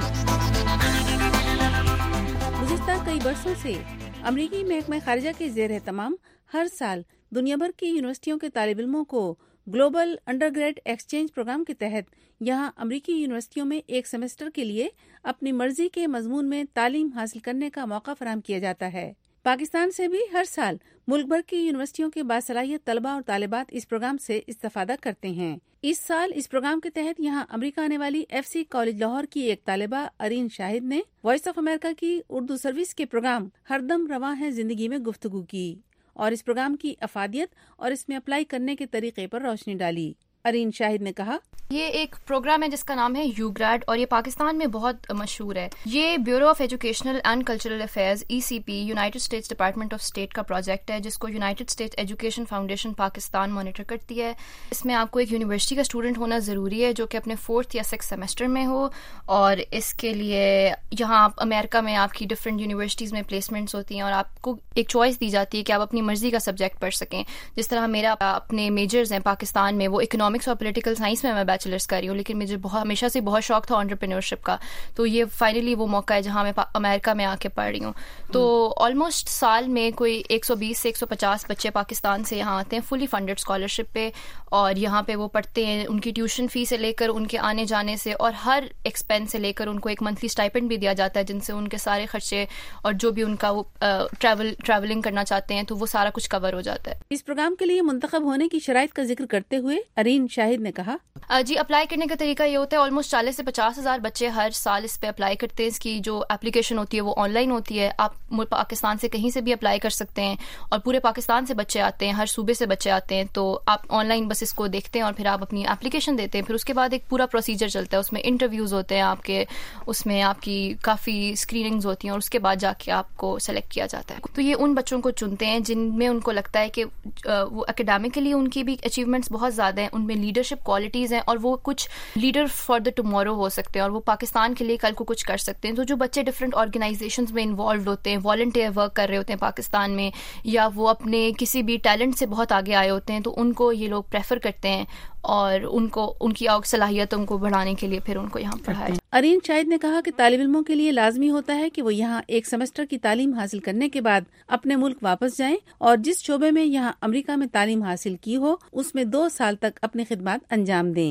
گزشتہ کئی برسوں سے امریکی محکمہ خارجہ کے زیر اہتمام ہر سال دنیا بھر کی یونیورسٹیوں کے طالب علموں کو global undergrad exchange programme کے تحت یہاں امریکی یونیورسٹیوں میں ایک سیمسٹر کے لیے اپنی مرضی کے مضمون میں تعلیم حاصل کرنے کا موقع فراہم کیا جاتا ہے۔ پاکستان سے بھی ہر سال ملک بھر کی یونیورسٹیوں کے باصلاحیت طلبہ اور طالبات اس پروگرام سے استفادہ کرتے ہیں۔ اس سال اس پروگرام کے تحت یہاں امریکہ آنے والی ایف سی کالج لاہور کی ایک طالبہ ارین شاہد نے وائس آف امریکہ کی اردو سروس کے پروگرام ہر دم رواں ہے زندگی میں گفتگو کی اور اس پروگرام کی افادیت اور اس میں اپلائی کرنے کے طریقے پر روشنی ڈالی۔ ارین شاہد نے کہا، یہ ایک پروگرام ہے جس کا نام ہے یو گریڈ اور یہ پاکستان میں بہت مشہور ہے۔ یہ bureau of educational and cultural affairs E C P United States department of state کا پروجیکٹ ہے جس کو United States education foundation Pakistan monitor کرتی ہے۔ اس میں آپ کو ایک یونیورسٹی کا اسٹوڈنٹ ہونا ضروری ہے جو کہ اپنے فورتھ یا سکس سیمسٹر میں ہو، اور اس کے لیے یہاں آپ امریکہ میں آپ کی ڈفرینٹ یونیورسٹیز میں پلیسمنٹس ہوتی ہیں اور آپ کو ایک چوائس دی جاتی ہے کہ آپ اپنی مرضی کا سبجیکٹ پڑھ سکیں۔ جس طرح میرا اپنے میجرز ہیں پاکستان میں وہ اکنامکس اور پولیٹیکل سائنس میں میں بیچلرس کر رہی ہوں، لیکن مجھے بہت ہمیشہ سے بہت شوق تھا انٹرپرینورشپ کا، تو یہ فائنلی وہ موقع ہے جہاں میں امریکہ میں آ کے پڑھ رہی ہوں۔ تو آلموسٹ سال میں کوئی ایک سو بیس سے ایک سو پچاس بچے پاکستان سے یہاں آتے ہیں فلی فنڈیڈ اسکالرشپ پہ، اور یہاں پہ وہ پڑھتے ہیں۔ ان کی ٹیوشن فی سے لے کر ان کے آنے جانے سے اور ہر ایکسپینس سے لے کر ان کو ایک منتھلی اسٹائپنڈ بھی دیا جاتا ہے جن سے ان کے سارے خرچے اور جو بھی ان کا وہ ٹریول ٹریولنگ کرنا چاہتے ہیں تو وہ سارا کچھ کور ہو جاتا ہے۔ اس پروگرام کے لیے منتخب ہونے کی شرائط کا ذکر کرتے ہوئے ارین شاہد نے کہا، جی اپلائی کرنے کا طریقہ یہ ہوتا ہے آلموسٹ چالیس سے پچاس ہزار بچے ہر سال اس پہ اپلائی کرتے ہیں۔ اس کی جو اپلیکیشن ہوتی ہے وہ آن لائن ہوتی ہے، آپ پاکستان سے کہیں سے بھی اپلائی کر سکتے ہیں اور پورے پاکستان سے بچے آتے ہیں، ہر صوبے سے بچے آتے ہیں، تو آپ آن لائن بس اس کو دیکھتے ہیں اور پھر آپ اپنی اپلیکیشن دیتے ہیں۔ پھر اس کے بعد ایک پورا پروسیجر چلتا ہے، اس میں انٹرویوز ہوتے ہیں آپ کے، اس میں آپ کی کافی اسکریننگز ہوتی ہیں اور اس کے بعد جا کے آپ کو سلیکٹ کیا جاتا ہے۔ تو یہ ان بچوں کو چنتے ہیں جن میں ان کو لگتا ہے کہ وہ اکیڈیمکلی ان کی بھی اچیومنٹس بہت زیادہ ہیں، ان میں لیڈرشپ کوالٹیز ہیں اور وہ کچھ لیڈر فار دا ٹمورو ہو سکتے ہیں اور وہ پاکستان کے لیے کل کو کچھ کر سکتے ہیں۔ تو جو بچے ڈفرینٹ آرگنائزیشنز میں انوالوڈ ہوتے ہیں، والنٹیئر ورک کر رہے ہوتے ہیں پاکستان میں، یا وہ اپنے کسی بھی ٹیلنٹ سے بہت آگے آئے ہوتے ہیں، تو ان کو یہ لوگ پریفر کرتے ہیں اور ان کو ان کی صلاحیتوں کو بڑھانے کے لیے پھر ان کو یہاں پڑھایا جائے۔ ارین شاہد نے کہا کہ طالب علموں کے لیے لازمی ہوتا ہے کہ وہ یہاں ایک سیمسٹر کی تعلیم حاصل کرنے کے بعد اپنے ملک واپس جائیں اور جس شعبے میں یہاں امریکہ میں تعلیم حاصل کی ہو اس میں دو سال تک اپنی خدمات انجام دیں۔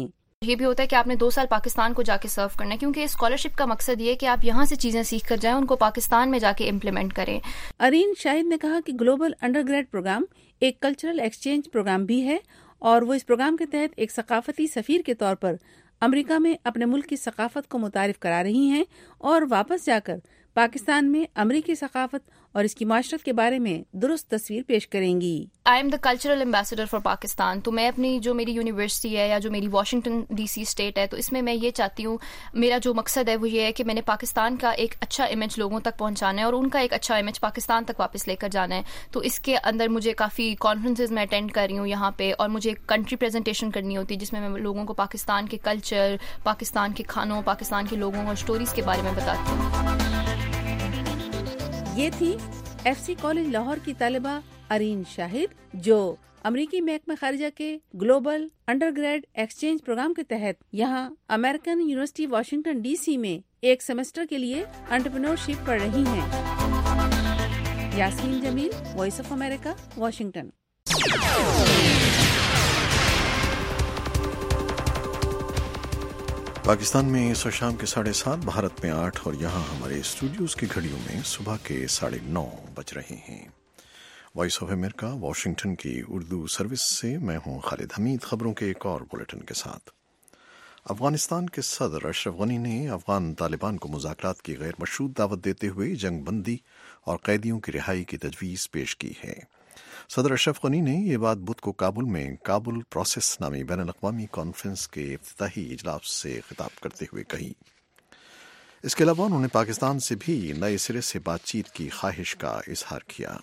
یہ بھی ہوتا ہے کہ آپ نے دو سال پاکستان کو جا کے سرو کرنا ہے، کیونکہ اسکالرشپ کا مقصد یہ ہے کہ آپ یہاں سے چیزیں سیکھ کر جائیں، ان کو پاکستان میں جا کے امپلیمنٹ کریں۔ ارین شاہد نے کہا کہ گلوبل انڈر گریڈ پروگرام ایک کلچرل ایکسچینج پروگرام بھی ہے، اور وہ اس پروگرام کے تحت ایک ثقافتی سفیر کے طور پر امریکہ میں اپنے ملک کی ثقافت کو متعارف کرا رہی ہیں، اور واپس جا کر پاکستان میں امریکی ثقافت اور اس کی معاشرت کے بارے میں درست تصویر پیش کریں گی۔ I am the cultural ambassador for Pakistan, تو میں اپنی جو میری یونیورسٹی ہے یا جو میری واشنگٹن ڈی سی اسٹیٹ ہے، تو اس میں میں یہ چاہتی ہوں، میرا جو مقصد ہے وہ یہ ہے کہ میں نے پاکستان کا ایک اچھا امیج لوگوں تک پہنچانا ہے، اور ان کا ایک اچھا امیج پاکستان تک واپس لے کر جانا ہے۔ تو اس کے اندر مجھے کافی کانفرنسز میں اٹینڈ کر رہی ہوں یہاں پہ، اور مجھے ایک کنٹری پریزنٹیشن کرنی ہوتی ہے جس میں میں لوگوں کو پاکستان کے کلچر، پاکستان کے کھانوں، پاکستان کے لوگوں اور اسٹوریز کے بارے میں بتاتی ہوں۔ یہ تھی ایف سی کالج لاہور کی طالبہ ارین شاہد، جو امریکی محکمہ خارجہ کے global undergrad exchange programme کے تحت یہاں American university Washington D C میں ایک سیمسٹر کے لیے انٹرپرینورشپ پڑھ رہی ہیں۔ Yasmeen Jamil, voice of America, Washington. Pakistan میں اس شام کے ساڑھے سات، بھارت میں آٹھ، اور یہاں ہمارے اسٹوڈیوز کی گھڑیوں میں صبح کے ساڑھے نو بج رہے ہیں۔ وائس آف امریکہ واشنگٹن کی اردو سروس سے میں ہوں خالد حمید، خبروں کے ایک اور بلیٹن کے ساتھ۔ افغانستان کے صدر اشرف غنی نے افغان طالبان کو مذاکرات کی غیر مشروط دعوت دیتے ہوئے جنگ بندی اور قیدیوں کی رہائی کی تجویز پیش کی ہے۔ صدر اشرف غنی نے یہ بات بدھ کو کابل میں کابل پروسیس نامی بین الاقوامی کانفرنس کے افتتاحی اجلاس سے خطاب کرتے ہوئے کہی۔ اس کے علاوہ انہوں نے پاکستان سے بھی نئے سرے سے بات چیت کی خواہش کا اظہار کیا۔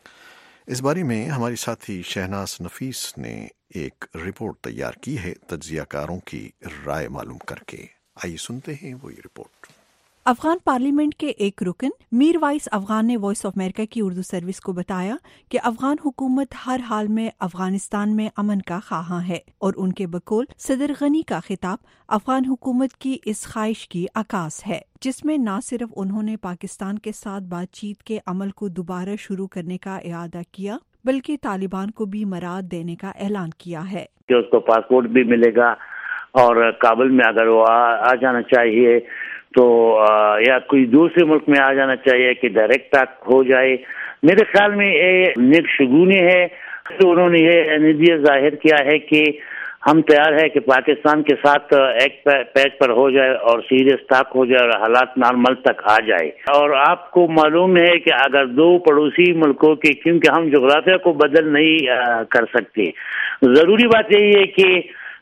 اس بارے میں ہماری ساتھی شہناز نفیس نے ایک رپورٹ تیار کی ہے، تجزیہ کاروں کی رائے معلوم کر کے۔ آئیے سنتے ہیں وہ یہ رپورٹ۔ افغان پارلیمنٹ کے ایک رکن میر وائس افغان نے وائس آف امریکہ کی اردو سروس کو بتایا کہ افغان حکومت ہر حال میں افغانستان میں امن کا خواہاں ہے، اور ان کے بقول صدر غنی کا خطاب افغان حکومت کی اس خواہش کی عکاس ہے، جس میں نہ صرف انہوں نے پاکستان کے ساتھ بات چیت کے عمل کو دوبارہ شروع کرنے کا اعادہ کیا، بلکہ طالبان کو بھی مراعات دینے کا اعلان کیا ہے کہ اس کو پاسپورٹ بھی ملے گا، اور کابل میں اگر وہ آ جانا چاہیے تو یا کوئی دوسرے ملک میں آ جانا چاہیے کہ ڈائریکٹ تک ہو جائے۔ میرے خیال میں یہ نیک شگونی ہے، تو انہوں نے یہ نیت ظاہر کیا ہے کہ ہم تیار ہے کہ پاکستان کے ساتھ ایک پیج پر ہو جائے اور سیریس ٹاک ہو جائے اور حالات نارمل تک آ جائے۔ اور آپ کو معلوم ہے کہ اگر دو پڑوسی ملکوں کے، کیونکہ ہم جغرافیہ کو بدل نہیں کر سکتے، ضروری بات یہی ہے کہ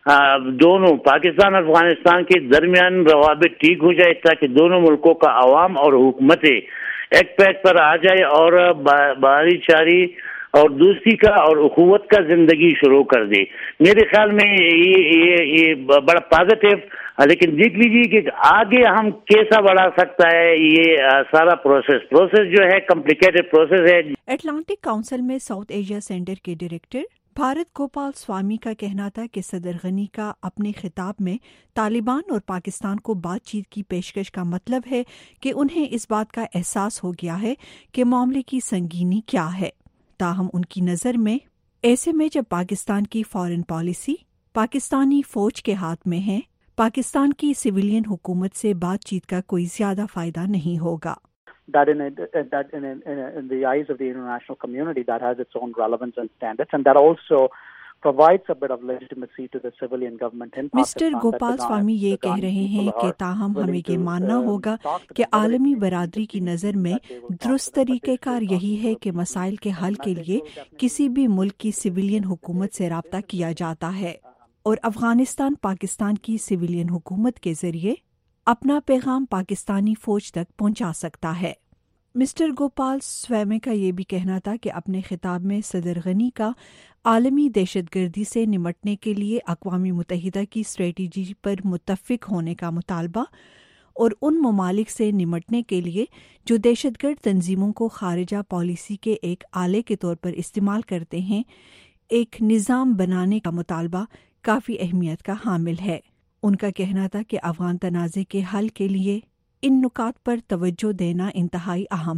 دونوں پاکستان اور افغانستان کے درمیان روابط ٹھیک ہو جائے، تاکہ دونوں ملکوں کا عوام اور حکومتیں ایک پیج پر آ جائے اور بھائی چاری اور دوستی کا اور اخوت کا زندگی شروع کر دے۔ میرے خیال میں یہ یہ یہ بڑا پازیٹیو، لیکن دیکھ لیجیے کہ آگے ہم کیسا بڑھا سکتا ہے یہ سارا پروسیس پروسیس جو ہے کمپلیکیٹڈ پروسیس ہے۔ اٹلانٹک کونسل میں ساؤتھ ایشیا سینٹر کے ڈائریکٹر بھارت گوپال سوامی کا کہنا تھا کہ صدر غنی کا اپنے خطاب میں طالبان اور پاکستان کو بات چیت کی پیشکش کا مطلب ہے کہ انہیں اس بات کا احساس ہو گیا ہے کہ معاملے کی سنگینی کیا ہے۔ تاہم ان کی نظر میں ایسے میں جب پاکستان کی فارن پالیسی پاکستانی فوج کے ہاتھ میں ہے، پاکستان کی سویلین حکومت سے بات چیت کا کوئی زیادہ فائدہ نہیں ہوگا۔ That in, a, that in, a, in, a, in the eyes of the international community, that has its own relevance and standards, and that also provides a bit of legitimacy to the civilian government in Pakistan. Mister Gopal Swami یہ کہہ رہے ہیں کہ تاہم ہمیں یہ ماننا ہوگا کہ عالمی برادری کی نظر میں درست طریقہ کار یہی ہے کہ مسائل کے حل کے لیے کسی بھی ملک کی سویلین حکومت سے رابطہ کیا جاتا ہے، اور افغانستان پاکستان کی سویلین حکومت کے ذریعے اپنا پیغام پاکستانی فوج تک پہنچا سکتا ہے۔ مسٹر گوپال سوامی کا یہ بھی کہنا تھا کہ اپنے خطاب میں صدر غنی کا عالمی دہشت گردی سے نمٹنے کے لیے اقوام متحدہ کی اسٹریٹجی پر متفق ہونے کا مطالبہ، اور ان ممالک سے نمٹنے کے لیے جو دہشت گرد تنظیموں کو خارجہ پالیسی کے ایک آلے کے طور پر استعمال کرتے ہیں، ایک نظام بنانے کا مطالبہ کافی اہمیت کا حامل ہے۔ ان کا کہنا تھا کہ افغان تنازع کے حل کے لیے ان نکات پر توجہ دینا انتہائی اہم ہے۔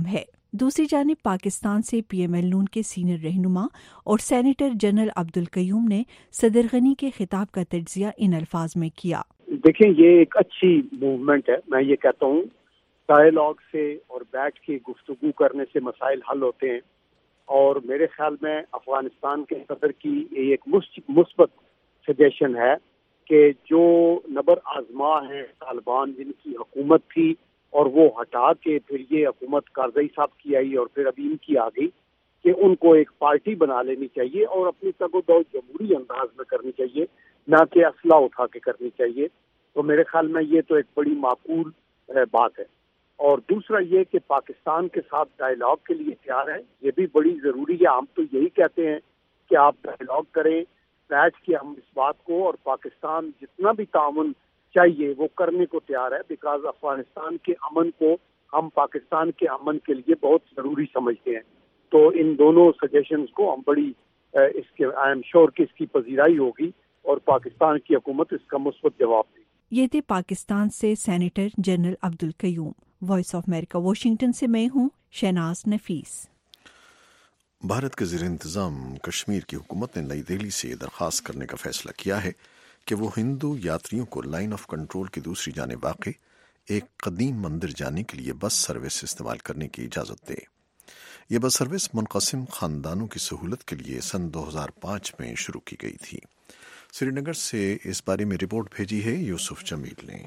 دوسری جانب پاکستان سے پی ایم ایل نون کے سینئر رہنما اور سینیٹر جنرل عبدالقیوم نے صدر غنی کے خطاب کا تجزیہ ان الفاظ میں کیا۔ دیکھیں، یہ ایک اچھی موومنٹ ہے، میں یہ کہتا ہوں ڈائیلاگ سے اور بیٹھ کے گفتگو کرنے سے مسائل حل ہوتے ہیں، اور میرے خیال میں افغانستان کے صدر کی ایک مثبت سجیشن ہے کہ جو نبر آزما ہے طالبان جن کی حکومت تھی اور وہ ہٹا کے پھر یہ حکومت کارزئی صاحب کی آئی اور پھر ابھی ان کی آ گئی، کہ ان کو ایک پارٹی بنا لینی چاہیے اور اپنی تگ و دو جمہوری انداز میں کرنی چاہیے، نہ کہ اسلحہ اٹھا کے کرنی چاہیے۔ تو میرے خیال میں یہ تو ایک بڑی معقول بات ہے۔ اور دوسرا یہ کہ پاکستان کے ساتھ ڈائیلاگ کے لیے تیار ہے، یہ بھی بڑی ضروری ہے۔ ہم تو یہی کہتے ہیں کہ آپ ڈائیلاگ کریں، بیٹھ کے ہم اس بات کو، اور پاکستان جتنا بھی تعاون چاہیے وہ کرنے کو تیار ہے، بیکاز افغانستان کے امن کو ہم پاکستان کے امن کے لیے بہت ضروری سمجھتے ہیں۔ تو ان دونوں سجیشنز کو ہم بڑی اس کے آئی ایم شیور کہ اس کی پذیرائی ہوگی اور پاکستان کی حکومت اس کا مثبت جواب دے گی۔ یہ تھے پاکستان سے senator general Abdul Qayyum. Voice of America Washington سے میں ہوں شہناز نفیس۔ بھارت کے زیر انتظام کشمیر کی حکومت نے نئی دہلی سے درخواست کرنے کا فیصلہ کیا ہے کہ وہ ہندو یاتریوں کو لائن آف کنٹرول کی دوسری جانب واقع ایک قدیم مندر جانے کے لیے بس سروس استعمال کرنے کی اجازت دے۔ یہ بس سروس منقسم خاندانوں کی سہولت کے لیے سن دو ہزار پانچ میں شروع کی گئی تھی۔ سری نگر سے اس بارے میں رپورٹ بھیجی ہے یوسف جمیل نے۔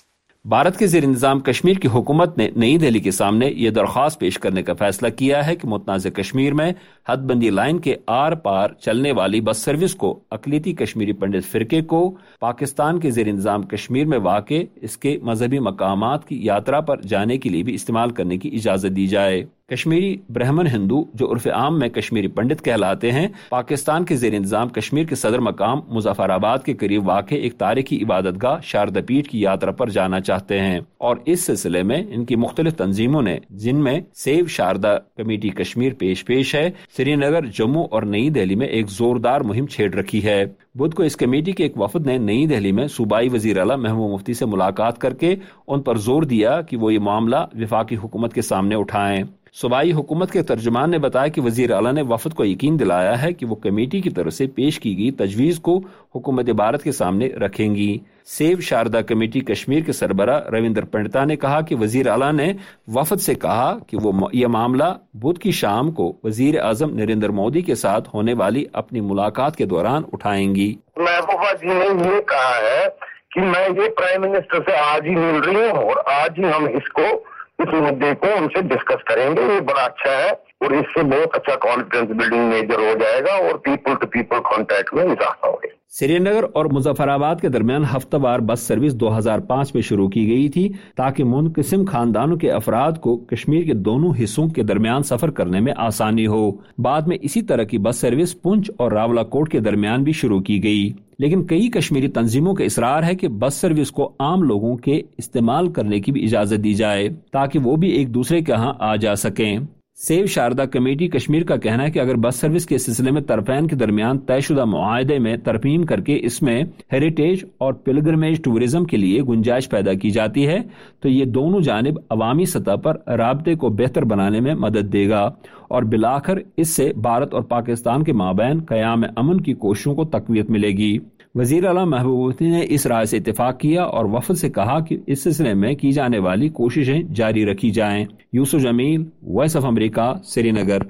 بھارت کے زیر انتظام کشمیر کی حکومت نے نئی دہلی کے سامنے یہ درخواست پیش کرنے کا فیصلہ کیا ہے کہ متنازع کشمیر میں حد بندی لائن کے آر پار چلنے والی بس سروس کو اقلیتی کشمیری پنڈت فرقے کو پاکستان کے زیر انتظام کشمیر میں واقع اس کے مذہبی مقامات کی یاترا پر جانے کے لیے بھی استعمال کرنے کی اجازت دی جائے۔ کشمیری برہمن ہندو جو عرف عام میں کشمیری پنڈت کہلاتے ہیں، پاکستان کے زیر انتظام کشمیر کے صدر مقام مظفر آباد کے قریب واقع ایک تاریخی عبادت گاہ شاردا پیٹھ کی یاترا پر جانا چاہتے ہیں، اور اس سلسلے میں ان کی مختلف تنظیموں نے، جن میں سیو شاردا کمیٹی کشمیر پیش پیش ہے، سری نگر، جموں اور نئی دہلی میں ایک زوردار مہم چھیڑ رکھی ہے۔ بدھ کو اس کمیٹی کے ایک وفد نے نئی دہلی میں صوبائی وزیر اعلیٰ محبوبہ مفتی سے ملاقات کر کے ان پر زور دیا کہ وہ یہ معاملہ وفاقی حکومت کے سامنے اٹھائیں۔ صوبائی حکومت کے ترجمان نے بتایا کہ وزیر اعلیٰ نے وفد کو یقین دلایا ہے کہ وہ کمیٹی کی طرف سے پیش کی گئی تجویز کو حکومت بھارت کے سامنے رکھیں گی۔ سیو شاردا کمیٹی کشمیر کے سربراہ رویندر پنڈتا نے کہا کہ وزیر اعلیٰ نے وفد سے کہا کہ وہ یہ معاملہ بدھ کی شام کو وزیر اعظم نریندر مودی کے ساتھ ہونے والی اپنی ملاقات کے دوران اٹھائیں گی۔ محبوبہ جی نے یہ کہا ہے کہ میں یہ پرائم منسٹر سے آج ہی مل رہی ہوں اور آج ہی ہم اس کو اس مدعے کو ان سے ڈسکس کریں گے۔ یہ بڑا اچھا ہے اور اس سے بہت اچھا کانفیڈنس بلڈنگ میجر ہو جائے گا اور پیپل ٹو پیپل کانٹیکٹ میں اضافہ ہوگا۔ سری نگر اور مظفر آباد کے درمیان ہفتہ وار بس سروس دو ہزار پانچ میں شروع کی گئی تھی تاکہ منقسم خاندانوں کے افراد کو کشمیر کے دونوں حصوں کے درمیان سفر کرنے میں آسانی ہو۔ بعد میں اسی طرح کی بس سروس پونچھ اور راولا کوٹ کے درمیان بھی شروع کی گئی، لیکن کئی کشمیری تنظیموں کا اصرار ہے کہ بس سروس کو عام لوگوں کے استعمال کرنے کی بھی اجازت دی جائے تاکہ وہ بھی ایک دوسرے کے ہاں آ جا سکیں۔ سیو شاردا کمیٹی کشمیر کا کہنا ہے کہ اگر بس سروس کے سلسلے میں طرفین کے درمیان طے شدہ معاہدے میں ترمیم کر کے اس میں ہیریٹیج اور پلگرمیج ٹورزم کے لیے گنجائش پیدا کی جاتی ہے تو یہ دونوں جانب عوامی سطح پر رابطے کو بہتر بنانے میں مدد دے گا اور بالآخر اس سے بھارت اور پاکستان کے مابین قیام امن کی کوششوں کو تقویت ملے گی۔ وزیر اعلیٰ محبوبہ مفتی نے اس رائے سے اتفاق کیا اور وفد سے کہا کہ اس سلسلے میں کی جانے والی کوششیں جاری رکھی جائیں۔ Yusuf Jamil, voice of America, Srinagar.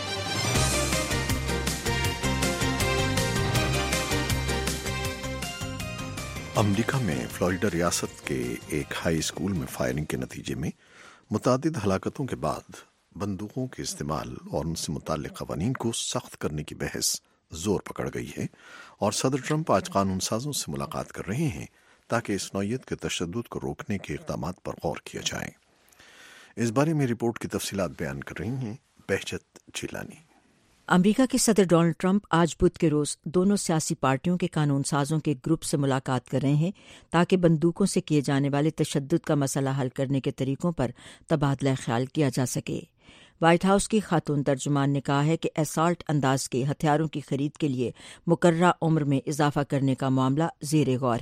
America میں فلوریڈا ریاست کے ایک ہائی اسکول میں فائرنگ کے نتیجے میں متعدد ہلاکتوں کے بعد بندوقوں کے استعمال اور ان سے متعلق قوانین کو سخت کرنے کی بحث زور پکڑ گئی ہے، اور صدر ٹرمپ آج قانون سازوں سے ملاقات کر رہے ہیں تاکہ اس نوعیت کے تشدد کو روکنے کے اقدامات پر غور کیا جائے۔ اس بارے میں رپورٹ کی تفصیلات بیان کر رہی ہیں بہجت جیلانی۔ امریکہ کے صدر ڈونلڈ ٹرمپ آج بدھ کے روز دونوں سیاسی پارٹیوں کے قانون سازوں کے گروپ سے ملاقات کر رہے ہیں تاکہ بندوقوں سے کیے جانے والے تشدد کا مسئلہ حل کرنے کے طریقوں پر تبادلہ خیال کیا جا سکے۔ وائٹ ہاؤس کی خاتون ترجمان نے کہا ہے کہ ایسالٹ انداز کے ہتھیاروں کی خرید کے لیے مقررہ عمر میں اضافہ کرنے کا معاملہ زیر غور ہے۔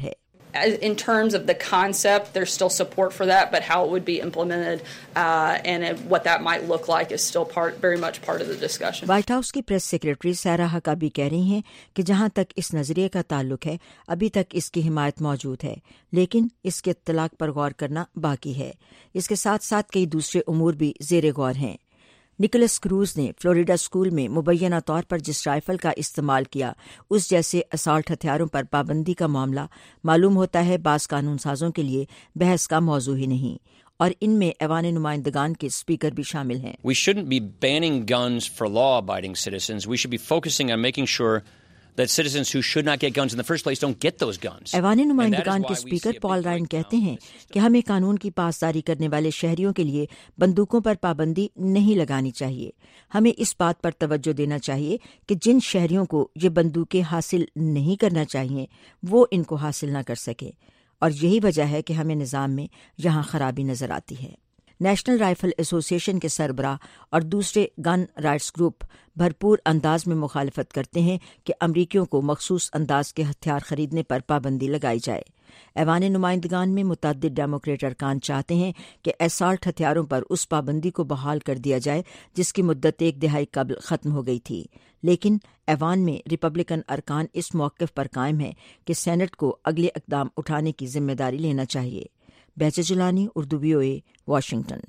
in terms of the concept, there's still support for that, but how it would be implemented uh, and what that might look like is still part, very much part of the discussion. White House की press secretary Sarah Huckabee कह रही हैं कि जहां तक इस नजरिए का ताल्लुक है अभी तक इसकी हिमायत मौजूद है, लेकिन इसके इत्तलाक पर गौर करना बाकी है। इसके साथ साथ कई दूसरे उमूर भी ज़ेरे गौर हैं। निकोलस क्रूज ने फ्लोरिडा स्कूल में मुबैना तौर पर जिस राइफल का इस्तेमाल किया उस जैसे असॉल्ट हथियारों पर पाबंदी का मामला मालूम होता है बाज़ कानून साजों के लिए बहस का मौजू ही नहीं, और इनमें ऐवान नुमाइंदगान के स्पीकर भी शामिल हैं। We shouldn't be banning guns for law-abiding citizens. We should be focusing on making sure that citizens who should not get guns in the first place don't get those guns. ऐवान नुमाइंदगान के speaker Paul Ryan कहते हैं कि हमें कानून की पासदारी करने वाले शहरियों के लिए बंदूकों पर पाबंदी नहीं लगानी चाहिए। हमें इस बात पर तवज्जो देना चाहिए कि जिन शहरियों को ये बंदूकें हासिल नहीं करना चाहिए वो इनको हासिल न कर सके, और यही वजह है कि हमें निज़ाम में यहाँ खराबी नजर आती है। नेशनल राइफल एसोसिएशन के सरबराह और दूसरे गन राइट्स ग्रुप भरपूर अंदाज में मुखालफत करते हैं कि अमरीकियों को मखसूस अंदाज के हथियार खरीदने पर पाबंदी लगाई जाए। ऐवान नुमाइंदगान में मुतअद्दिद डेमोक्रेट अरकान चाहते हैं कि असॉल्ट हथियारों पर उस पाबंदी को बहाल कर दिया जाए जिसकी मुद्दत एक दिहाई कबल ख़त्म हो गई थी, लेकिन ऐवान में रिपब्लिकन अरकान इस मौक़िफ़ पर कायम है कि सेनेट को अगले इक़दाम उठाने की जिम्मेदारी लेना चाहिए। Behjat Jilani, Urdu VOA, Washington.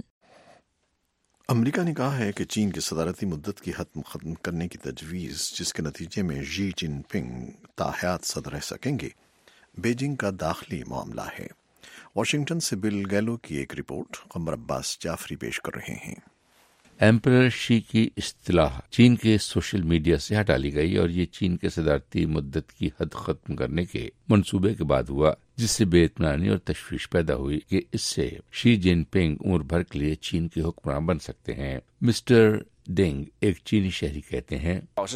America ने कहा है कि चीन की सदारती मुद्दत की हद खत्म करने की तजवीज़, जिसके नतीजे में शी जिनपिंग ताहयात सदर रह सकेंगे, बीजिंग का दाखिली मामला है। वाशिंगटन से बिल गैलो की एक रिपोर्ट कमर अब्बास जाफरी पेश कर रहे हैं। एम्परर शी की इस्तिलाह चीन के सोशल मीडिया से हटा ली गई और ये चीन के सदारती मुद्दत की हद खत्म करने के मंसूबे के बाद हुआ, जिससे बेइत्मीनानी और तशवीश पैदा हुई कि इससे शी जिनपिंग उम्र भर के लिए चीन के हुक्मरान बन सकते हैं। मिस्टर डेंग, एक चीनी शहरी, कहते हैं,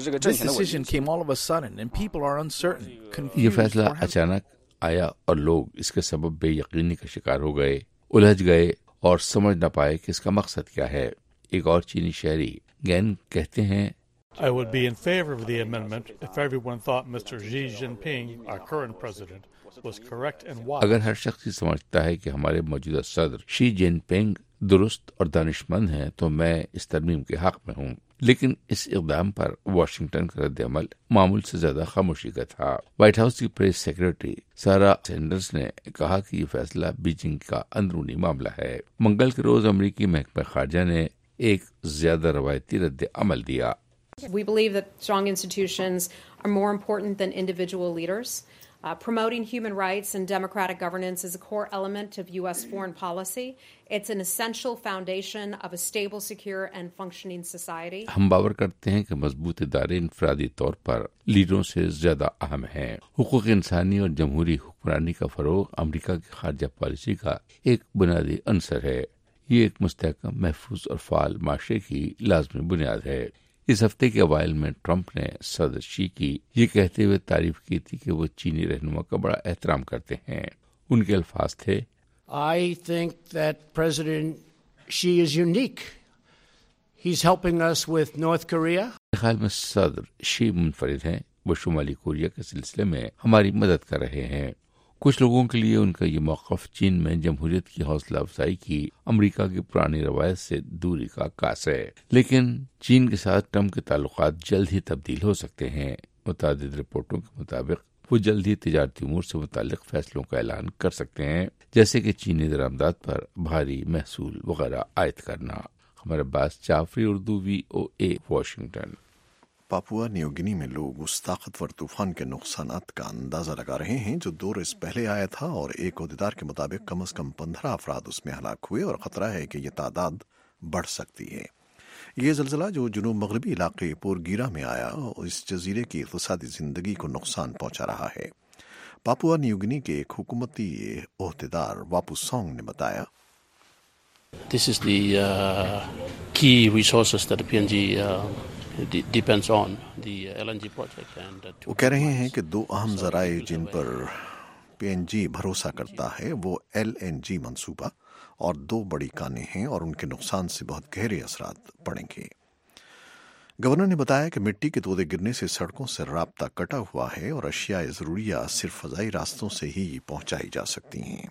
ये फैसला अचानक आया और लोग इसके सबब बेयकीनी का शिकार हो गए, उलझ गए और समझ न पाए कि इसका मकसद क्या है। एक और चीनी शहरी गैन कहते हैं, I would be in favor of the amendment if everyone thought Mister Xi Jinping, our current president, was correct and wise. अगर हर शख्स समझता है कि हमारे मौजूदा सदर शी जिनपिंग दुरुस्त और दानिशमंद हैं तो मैं इस तरमीम के हक में हूँ, लेकिन इस इक़दाम पर वाशिंगटन का रद्द अमल मामूल से ज्यादा खामोशी का था। व्हाइट हाउस की प्रेस सेक्रेटरी सारा सैंडर्स ने कहा कि ये फैसला बीजिंग का अंदरूनी मामला है। मंगल के रोज अमरीकी महकमा खारजा ने एक ज्यादा रवायती रद्द अमल दिया। We believe that strong institutions are more important than individual leaders. Uh, promoting human rights and democratic governance is a core element of U S foreign policy. It's an essential foundation of a stable, secure and functioning society. हम बावर करते हैं कि मजबूत इदारे इंफरादी तौर पर लीडरों से ज्यादा अहम हैं। हुकूक इंसानी और जमहूरी हुक्मरानी का फरोग अमरीका की खारजा पॉलिसी का एक बुनियादी अंसर है। ये एक मुस्तहकम, महफूज और फाल माशरे की लाजमी बुनियाद है। इस हफ्ते के अवाइल में ट्रंप ने सदर शी की ये कहते हुए तारीफ की थी कि वो चीनी रहनुमा का बड़ा एहतराम करते हैं। उनके अल्फाज थे, I think that President Xi is unique. He's helping us with North Korea. मेरे ख्याल में सदर शी मुनफरिद हैं। वो शुमाली कोरिया के सिलसिले में हमारी मदद कर रहे हैं। कुछ लोगों के लिए उनका ये मौक़िफ़ चीन में जमहूरियत की हौसला अफजाई की अमरीका की पुरानी रवायत से दूरी का अक्कास है, लेकिन चीन के साथ ट्रंप के ताल्लुकात जल्द ही तब्दील हो सकते हैं। मुतादिद रिपोर्टों के मुताबिक वो जल्द ही तिजारती उमूर से मुताल्लिक फैसलों का ऐलान कर सकते हैं, जैसे कि चीनी दरामदात पर भारी महसूल वगैरह आयद करना। हमारे Abbas Jafri, Urdu V O A, Washington. Papua New Guinea में लोग उस ताकतवर तूफान के नुकसानात का अंदाजा लगा रहे हैं जो दो रोज पहले आया था, और एक ओहदेदार के मुताबिक कम अज कम पंद्रह अफराद उसमें हलाक हुए और खतरा है कि यह तादाद बढ़ सकती है। ये जल्जला जो जुनूब मगरबी इलाके पोरगीरा में आया और इस जजीरे की इक़्तिसादी जिंदगी को नुकसान पहुंचा रहा है। पापुआ न्यू गिनी के एक हुकूमती ओहदेदार वापू सॉन्ग ने बताया, This is the uh, key resources that the P N G uh, depends on, the L N G project and uh, वो कह रहे हैं कि दो अहम ज़राए जिन पर पीएनजी भरोसा करता है वो एल एन जी मंसूबा और दो बड़ी कानें हैं और उनके नुकसान से बहुत गहरे असरात पड़ेंगे। गवर्नर ने बताया कि मिट्टी के तोदे गिरने से सड़कों से राब्ता कटा हुआ है और अशियाए ज़रूरिया सिर्फ फ़ज़ाई रास्तों से ही पहुंचाई जा सकती हैं।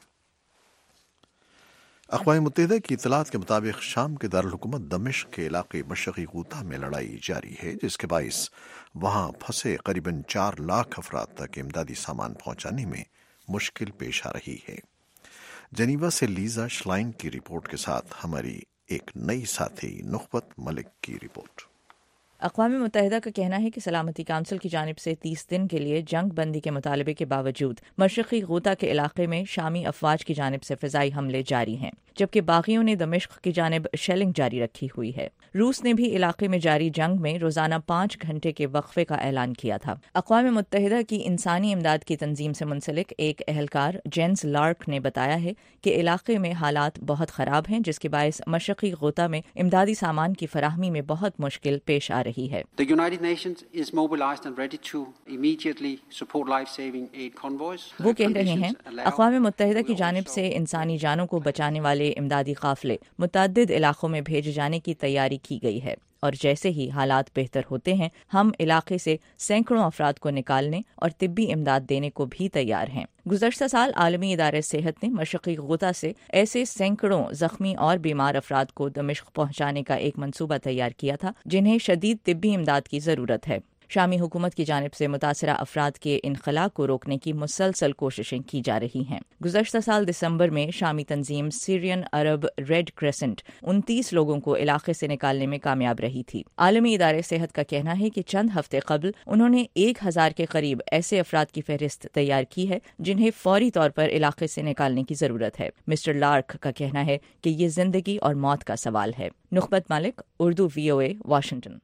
अक़वाम मुत्तहिदा की इत्तलात के मुताबिक शाम के दारुल-हुकूमत दमिश्क के इलाके मशरक़ी गूता में लड़ाई जारी है, जिसके बाइस वहां फंसे करीबन चार लाख अफराद तक इमदादी सामान पहुंचाने में मुश्किल पेश आ रही है। जनीवा से लीजा श्लाइन की रिपोर्ट के साथ हमारी एक नई साथी नुखबत मलिक की रिपोर्ट। अक़वाम मुत्तहिदा का कहना है कि सलामती काउंसिल की जानिब से तीस दिन के लिए जंग बंदी के मुतालबे के बावजूद मशरक़ी गूता के इलाके में शामी अफवाज की जानिब से फ़िज़ाई हमले जारी हैं, जबकि बागियों ने दमिश्क की जानिब शेलिंग जारी रखी हुई है। रूस ने भी इलाके में जारी जंग में रोजाना पाँच घंटे के वक्फे का ऐलान किया था। अक़वाम मुत्तहिदा की इंसानी इमदाद की तंजीम से मुंसलिक एक एहलकार जेंस लार्क ने बताया है कि इलाके में हालात बहुत ख़राब हैं, जिसके बायस मशरक़ी गूता में इमदादी सामान की फराहमी में बहुत मुश्किल पेश आ रही है। The United Nations is mobilized and ready to immediately support life-saving aid convoys. वो कह रहे हैं अक़वाम मुत्तहिदा की जानिब से इंसानी जानों को बचाने वाले इमदादी काफ़िले मुतअद्दिद इलाकों में भेजे जाने की तैयारी की गई है और जैसे ही हालात बेहतर होते हैं हम इलाके से सैकड़ों अफराद को निकालने और तिब्बी इमदाद देने को भी तैयार हैं। गुज़श्ता साल आलमी इदारे सेहत ने मशरक़ी गूता से ऐसे सैकड़ों जख्मी और बीमार अफराद को दमिश्क पहुंचाने का एक मंसूबा तैयार किया था जिन्हें शदीद तिब्बी इमदाद की ज़रूरत है। शामी हुकूमत की जानिब से मुतासरा अफराद के इनखला को रोकने की मुसलसल कोशिशें की जा रही हैं। गुज़श्ता साल दिसंबर में शामी तंजीम सीरियन अरब रेड क्रेसेंट उनतीस लोगों को इलाके से निकालने में कामयाब रही थी। आलमी इदारे सेहत का कहना है कि चंद हफ्ते कबल उन्होंने एक हजार के करीब ऐसे अफराद की फहरिस्त तैयार की है जिन्हें फौरी तौर पर इलाके से निकालने की जरूरत है। मिस्टर लार्क का कहना है कि ये जिंदगी और मौत का सवाल है। Nukhbat Malik, Urdu V O A, Washington.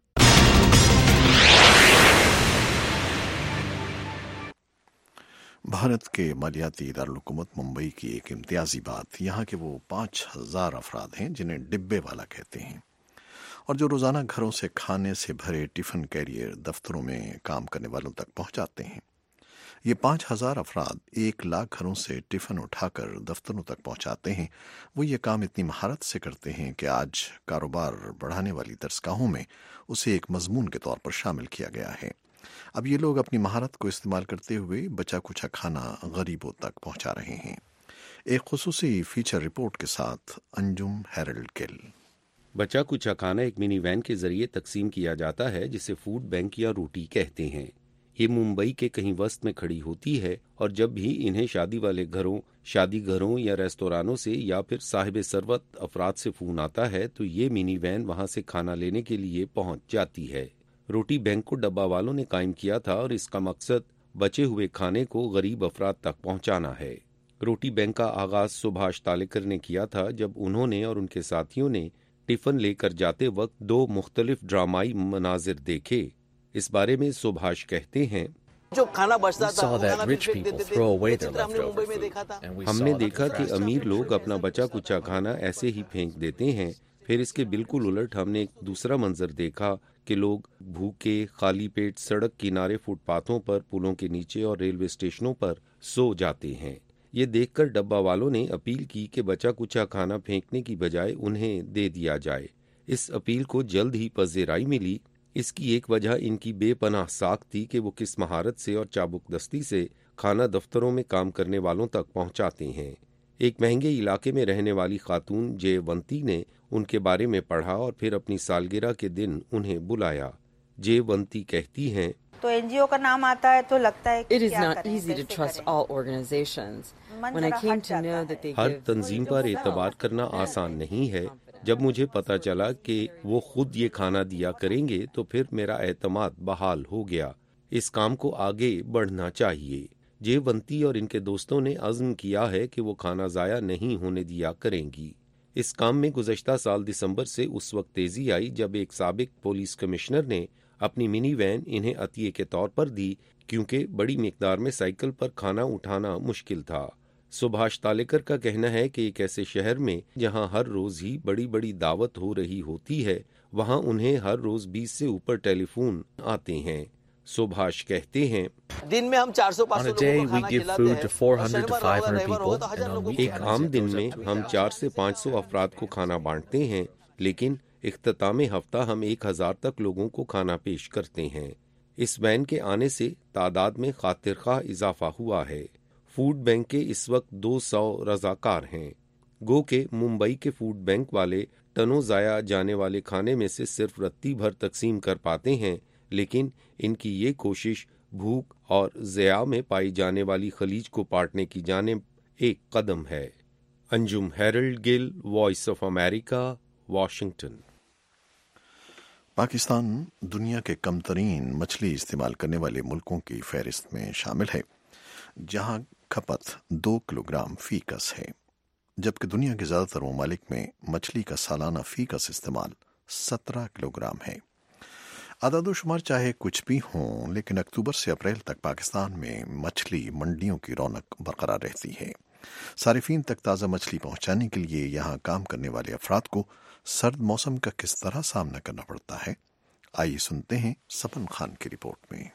Bharat के मालियाती दारुल-हुकूमत मुंबई की एक इम्तियाजी बात यहाँ के वो पाँच हजार अफराद हैं जिन्हें डिब्बे वाला कहते हैं और जो रोज़ाना घरों से खाने से भरे टिफ़िन कैरियर दफ्तरों में काम करने वालों तक पहुँचाते हैं। ये पाँच हजार अफराद एक लाख घरों से टिफ़िन उठाकर दफ्तरों तक पहुँचाते हैं। वो ये काम इतनी महारत से करते हैं कि आज कारोबार बढ़ाने वाली दरसगाहों में उसे एक मजमून के तौर पर शामिल किया गया है। अब ये लोग अपनी महारत को इस्तेमाल करते हुए बचा कुचा खाना गरीबों तक पहुंचा रहे हैं। एक खुसूसी फीचर रिपोर्ट के साथ अंजुम हेरल्ड गिल। बचा कुचा खाना एक मिनी वैन के जरिए तकसीम किया जाता है जिसे फूड बैंक या रोटी कहते हैं। ये मुंबई के कहीं वस्त में खड़ी होती है और जब भी इन्हें शादी वाले घरों, शादी घरों या रेस्तोरानों से या फिर साहिब सरवत अफराद से फोन आता है तो ये मिनी वैन वहां से खाना लेने के लिए पहुंच जाती है। रोटी बैंक को डब्बा वालों ने कायम किया था और इसका मकसद बचे हुए खाने को गरीब अफराद तक पहुंचाना है। रोटी बैंक का आगाज सुभाष तालेकर ने किया था जब उन्होंने और उनके साथियों ने टिफिन लेकर जाते वक्त दो मुख्तलिफ ड्रामाई मनाजिर देखे। इस बारे में सुभाष कहते हैं, जो खाना बचता था हमने देखा कि अमीर लोग अपना बचा कुचा खाना ऐसे ही फेंक देते हैं। फिर इसके बिल्कुल उलट हमने एक दूसरा मंजर देखा कि लोग भूखे खाली पेट सड़क किनारे फुटपाथों पर, पुलों के नीचे और रेलवे स्टेशनों पर सो जाते हैं। ये देखकर डब्बा वालों ने अपील की कि बचा कुचा खाना फेंकने की बजाय उन्हें दे दिया जाए। इस अपील को जल्द ही पज़ेराई मिली। इसकी एक वजह इनकी बेपनाह साख थी कि वो किस महारत से और चाबुकदस्ती से खाना दफ्तरों में काम करने वालों तक पहुंचाते हैं। एक महंगे इलाके में रहने वाली खातून जयवंती ने उनके बारे में पढ़ा और फिर अपनी सालगिरह के दिन उन्हें बुलाया। जयवंती कहती हैं, तो एनजीओ का नाम आता है तो लगता है कि It is not easy to trust all organizations. When I came to know that they her give तंजीम पर एतबार करना आसान नहीं है। जब मुझे पता चला कि वो खुद ये खाना दिया करेंगे तो फिर मेरा एतमाद बहाल हो गया। इस काम को आगे बढ़ना चाहिए। जयवंती और इनके दोस्तों ने अज़्म किया है कि वो खाना ज़ाया नहीं होने दिया करेंगी। इस काम में गुज़श्ता साल दिसंबर से उस वक्त तेजी आई जब एक साबिक पुलिस कमिश्नर ने अपनी मिनी वैन इन्हें अतिये के तौर पर दी क्योंकि बड़ी मिकदार में साइकिल पर खाना उठाना मुश्किल था। सुभाष तालेकर का कहना है कि एक ऐसे शहर में जहां हर रोज ही बड़ी बड़ी दावत हो रही होती है वहां उन्हें हर रोज बीस से ऊपर टेलीफोन आते हैं। सुभाष कहते हैं, दिन में हम चार सौ पाँच सौ लोगों को खाना खिलाते हैं। एक आम दिन में हम चार से पाँच सौ अफराद को खाना बांटते हैं, लेकिन اختتام ہفتہ ہم ایک ہزار تک لوگوں کو کھانا پیش کرتے ہیں۔ اس وین کے آنے سے تعداد میں خاطر خواہ اضافہ ہوا ہے۔ فوڈ بینک کے اس وقت دو سو رضاکار ہیں۔ گو کہ ممبئی کے فوڈ بینک والے ٹنوں ضائع جانے والے کھانے میں سے صرف رتی بھر تقسیم کر پاتے ہیں، لیکن ان کی یہ کوشش بھوک اور ضیاع میں پائی جانے والی خلیج کو پاٹنے کی جانب ایک قدم ہے۔ Anjum Harold Gill, voice of America, Washington. Pakistan دنیا کے کم ترین مچھلی استعمال کرنے والے ملکوں کی فہرست میں شامل ہے، جہاں کھپت دو کلو گرام فی کس ہے، جبکہ دنیا کے زیادہ تر ممالک میں مچھلی کا سالانہ فی کس استعمال سترہ کلو گرام ہے۔ اعداد و شمار چاہے کچھ بھی ہوں، لیکن اکتوبر سے اپریل تک پاکستان میں مچھلی منڈیوں کی رونق برقرار رہتی ہے۔ صارفین تک تازہ مچھلی پہنچانے کے لیے یہاں کام کرنے والے افراد کو سرد موسم کا کس طرح سامنا کرنا پڑتا ہے، آئیے سنتے ہیں سپن خان کی رپورٹ میں۔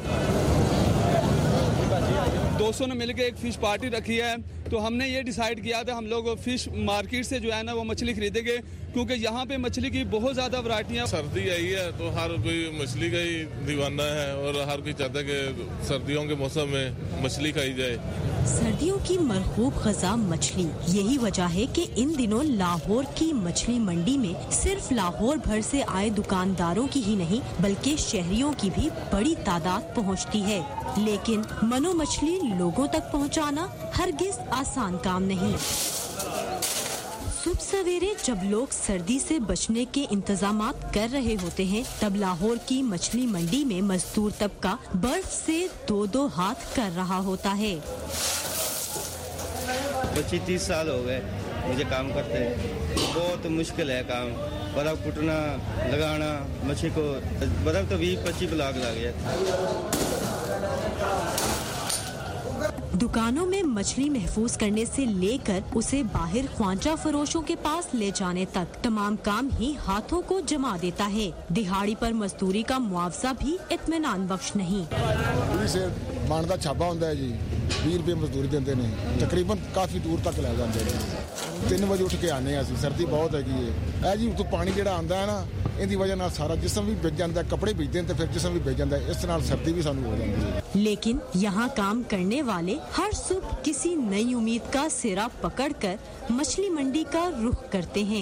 دوستوں نے مل کے ایک فش پارٹی رکھی ہے، تو ہم نے یہ ڈیسائیڈ کیا تھا ہم لوگ فش مارکیٹ سے جو ہے نا وہ مچھلی خریدیں گے، کیونکہ یہاں پہ مچھلی کی بہت زیادہ ورائٹیاں۔ سردی آئی ہے تو ہر کوئی مچھلی کا ہی دیوانہ ہے، اور ہر کوئی چاہتا ہے کہ سردیوں کے موسم میں مچھلی کھائی جائے۔ سردیوں کی مرغوب غذا مچھلی، یہی وجہ ہے کہ ان دنوں لاہور کی مچھلی منڈی میں صرف لاہور بھر سے آئے دکانداروں کی ہی نہیں بلکہ شہریوں کی بھی بڑی تعداد پہنچتی ہے، لیکن منو مچھلی لوگوں تک پہنچانا ہرگز آسان کام نہیں۔ صبح سویرے جب لوگ سردی سے بچنے کے انتظامات کر رہے ہوتے ہیں، تب لاہور کی مچھلی منڈی میں مزدور طبقہ برف سے دو دو ہاتھ کر رہا ہوتا ہے۔ پچیس تیس سال ہو گئے مجھے کام کرتے ہیں، بہت مشکل ہے کام، برف کٹنا، لگانا مچھلی کو، برف تو بیس پچیس بلاک لگ گیا۔ دکانوں میں مچھلی محفوظ کرنے سے لے کر اسے باہر خوانچہ فروشوں کے پاس لے جانے تک تمام کام ہی ہاتھوں کو جما دیتا ہے۔ دہاڑی پر مزدوری کا معاوضہ بھی اطمینان بخش نہیں۔ سے مان دا چھاپا ہوندا ہے جی، بیس روپے مزدوری دیندے نے، تقریباً کافی دور تک لے جاندے نے۔ تین بجے اٹھ کے آنے اسی، سردی بہت ہے کہ جی تو پانی جہاں آتا ہے نا، ان کی وجہ سے سارا جسم بھی بج جاتا ہے، کپڑے بھیجتے ہیں تو پھر جسم بھی بج جاتا ہے، اس طرح سردی بھی سانو ہو جاتی ہے۔ لیکن یہاں کام کرنے والے ہر صبح کسی نئی امید کا سرا پکڑ کر مچھلی منڈی کا رخ کرتے ہیں۔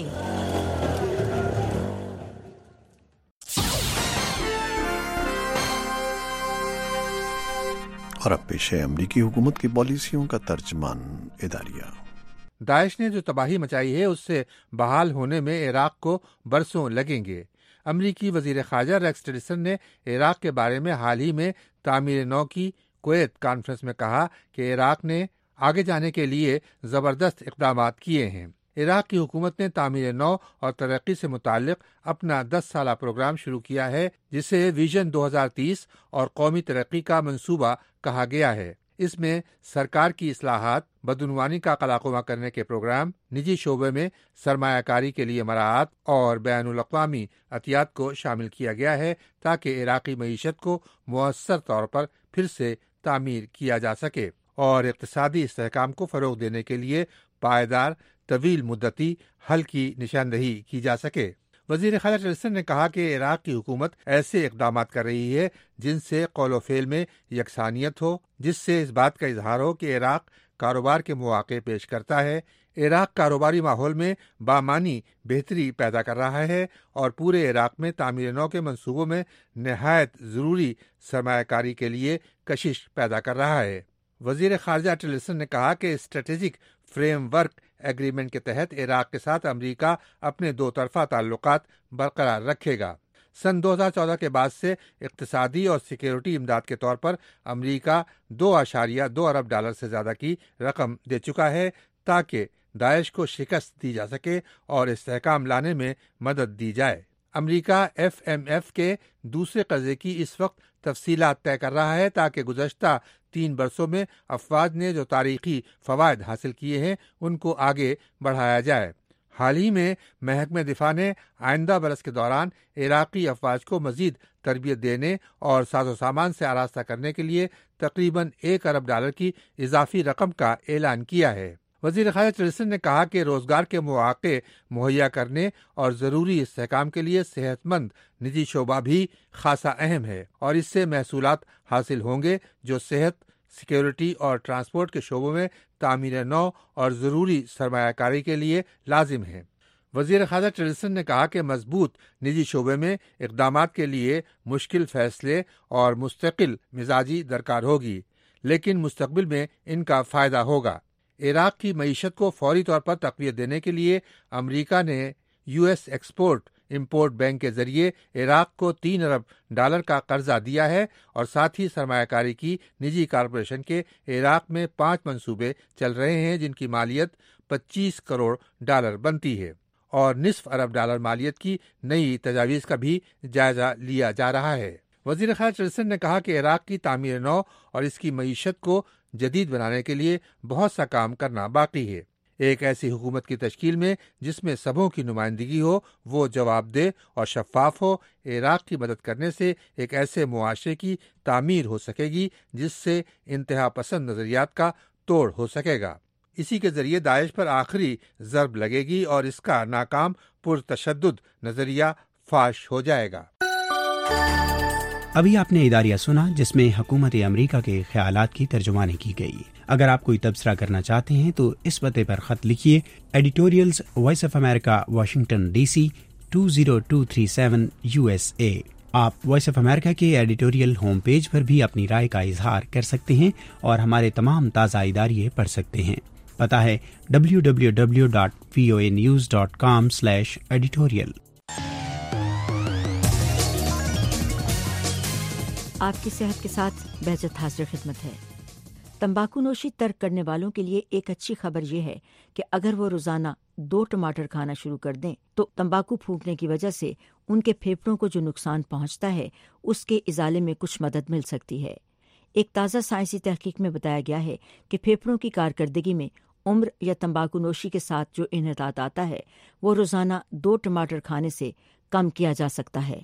اور اب پیش ہے امریکی حکومت کی پالیسیوں کا ترجمان اداریہ۔ داعش نے جو تباہی مچائی ہے اس سے بحال ہونے میں عراق کو برسوں لگیں گے۔ امریکی وزیر خارجہ ریکس ٹیلرسن نے عراق کے بارے میں حال ہی میں تعمیر نو کی کویت کانفرنس میں کہا کہ عراق نے آگے جانے کے لیے زبردست اقدامات کیے ہیں۔ عراق کی حکومت نے تعمیر نو اور ترقی سے متعلق اپنا دس سالہ پروگرام شروع کیا ہے، جسے ویژن دو ہزار تیس اور قومی ترقی کا منصوبہ کہا گیا ہے۔ اس میں سرکار کی اصلاحات، بدعنوانی کا قلاقواں کرنے کے پروگرام، نجی شعبے میں سرمایہ کاری کے لیے مراعات اور بین الاقوامی عطیات کو شامل کیا گیا ہے تاکہ عراقی معیشت کو مؤثر طور پر پھر سے تعمیر کیا جا سکے اور اقتصادی استحکام کو فروغ دینے کے لیے پائیدار طویل مدتی حل کی نشاندہی کی جا سکے۔ وزیر خارجہ ٹیلرسن نے کہا کہ عراق کی حکومت ایسے اقدامات کر رہی ہے جن سے قول و فعل میں یکسانیت ہو، جس سے اس بات کا اظہار ہو کہ عراق کاروبار کے مواقع پیش کرتا ہے، عراق کاروباری ماحول میں بامانی بہتری پیدا کر رہا ہے اور پورے عراق میں تعمیر نو کے منصوبوں میں نہایت ضروری سرمایہ کاری کے لیے کشش پیدا کر رہا ہے۔ وزیر خارجہ ٹیلرسن نے کہا کہ اسٹریٹجک فریم ورک ایگریمنٹ کے تحت عراق کے ساتھ امریکہ اپنے دو طرفہ تعلقات برقرار رکھے گا۔ سن دو ہزار چودہ کے بعد سے اقتصادی اور سیکیورٹی امداد کے طور پر امریکہ دو اشاریہ دو ارب ڈالر سے زیادہ کی رقم دے چکا ہے تاکہ داعش کو شکست دی جا سکے اور استحکام لانے میں مدد دی جائے۔ امریکہ ایف ایم ایف کے دوسرے قرضے کی اس وقت تفصیلات طے کر رہا ہے تاکہ گزشتہ تین برسوں میں افواج نے جو تاریخی فوائد حاصل کیے ہیں ان کو آگے بڑھایا جائے۔ حال ہی میں محکمہ دفاع نے آئندہ برس کے دوران عراقی افواج کو مزید تربیت دینے اور ساز و سامان سے آراستہ کرنے کے لیے تقریباً ایک ارب ڈالر کی اضافی رقم کا اعلان کیا ہے۔ وزیر خارجہ ٹلرسن نے کہا کہ روزگار کے مواقع مہیا کرنے اور ضروری استحکام کے لیے صحت مند نجی شعبہ بھی خاصا اہم ہے، اور اس سے محصولات حاصل ہوں گے جو صحت، سیکیورٹی اور ٹرانسپورٹ کے شعبوں میں تعمیر نو اور ضروری سرمایہ کاری کے لیے لازم ہیں۔ وزیر خارجہ ٹلرسن نے کہا کہ مضبوط نجی شعبے میں اقدامات کے لیے مشکل فیصلے اور مستقل مزاجی درکار ہوگی، لیکن مستقبل میں ان کا فائدہ ہوگا۔ عراق کی معیشت کو فوری طور پر تقویت دینے کے لیے امریکہ نے U S export import bank کے ذریعے عراق کو تین ارب ڈالر کا قرضہ دیا ہے، اور ساتھ ہی سرمایہ کاری کی نجی کارپوریشن کے عراق میں پانچ منصوبے چل رہے ہیں جن کی مالیت پچیس کروڑ ڈالر بنتی ہے، اور نصف ارب ڈالر مالیت کی نئی تجاویز کا بھی جائزہ لیا جا رہا ہے۔ وزیر خارجہ ٹلرسن نے کہا کہ عراق کی تعمیر نو اور اس کی معیشت کو جدید بنانے کے لیے بہت سا کام کرنا باقی ہے۔ ایک ایسی حکومت کی تشکیل میں جس میں سبوں کی نمائندگی ہو، وہ جواب دہ اور شفاف ہو، عراق کی مدد کرنے سے ایک ایسے معاشرے کی تعمیر ہو سکے گی جس سے انتہا پسند نظریات کا توڑ ہو سکے گا۔ اسی کے ذریعے داعش پر آخری ضرب لگے گی اور اس کا ناکام پرتشدد نظریہ فاش ہو جائے گا۔ ابھی آپ نے اداریہ سنا جس میں حکومت امریکہ کے خیالات کی ترجمانی کی گئی۔ اگر آپ کوئی تبصرہ کرنا چاہتے ہیں تو اس پتے پر خط لکھیے، editorials voice of America, Washington D C two zero two three seven U S A. آپ وائس آف امریکہ کے ایڈیٹوریل ہوم پیج پر بھی اپنی رائے کا اظہار کر سکتے ہیں اور ہمارے تمام تازہ اداریے پڑھ سکتے ہیں۔ پتہ ہے W W W dot V O A news dot com slash editorial. آپ کی صحت کے ساتھ بہجت حاضر خدمت ہے۔ تمباکو نوشی ترک کرنے والوں کے لیے ایک اچھی خبر یہ ہے کہ اگر وہ روزانہ دو ٹماٹر کھانا شروع کر دیں تو تمباکو پھونکنے کی وجہ سے ان کے پھیپھڑوں کو جو نقصان پہنچتا ہے اس کے ازالے میں کچھ مدد مل سکتی ہے۔ ایک تازہ سائنسی تحقیق میں بتایا گیا ہے کہ پھیپھڑوں کی کارکردگی میں عمر یا تمباکو نوشی کے ساتھ جو انحطاط آتا ہے وہ روزانہ دو ٹماٹر کھانے سے کم کیا جا سکتا ہے۔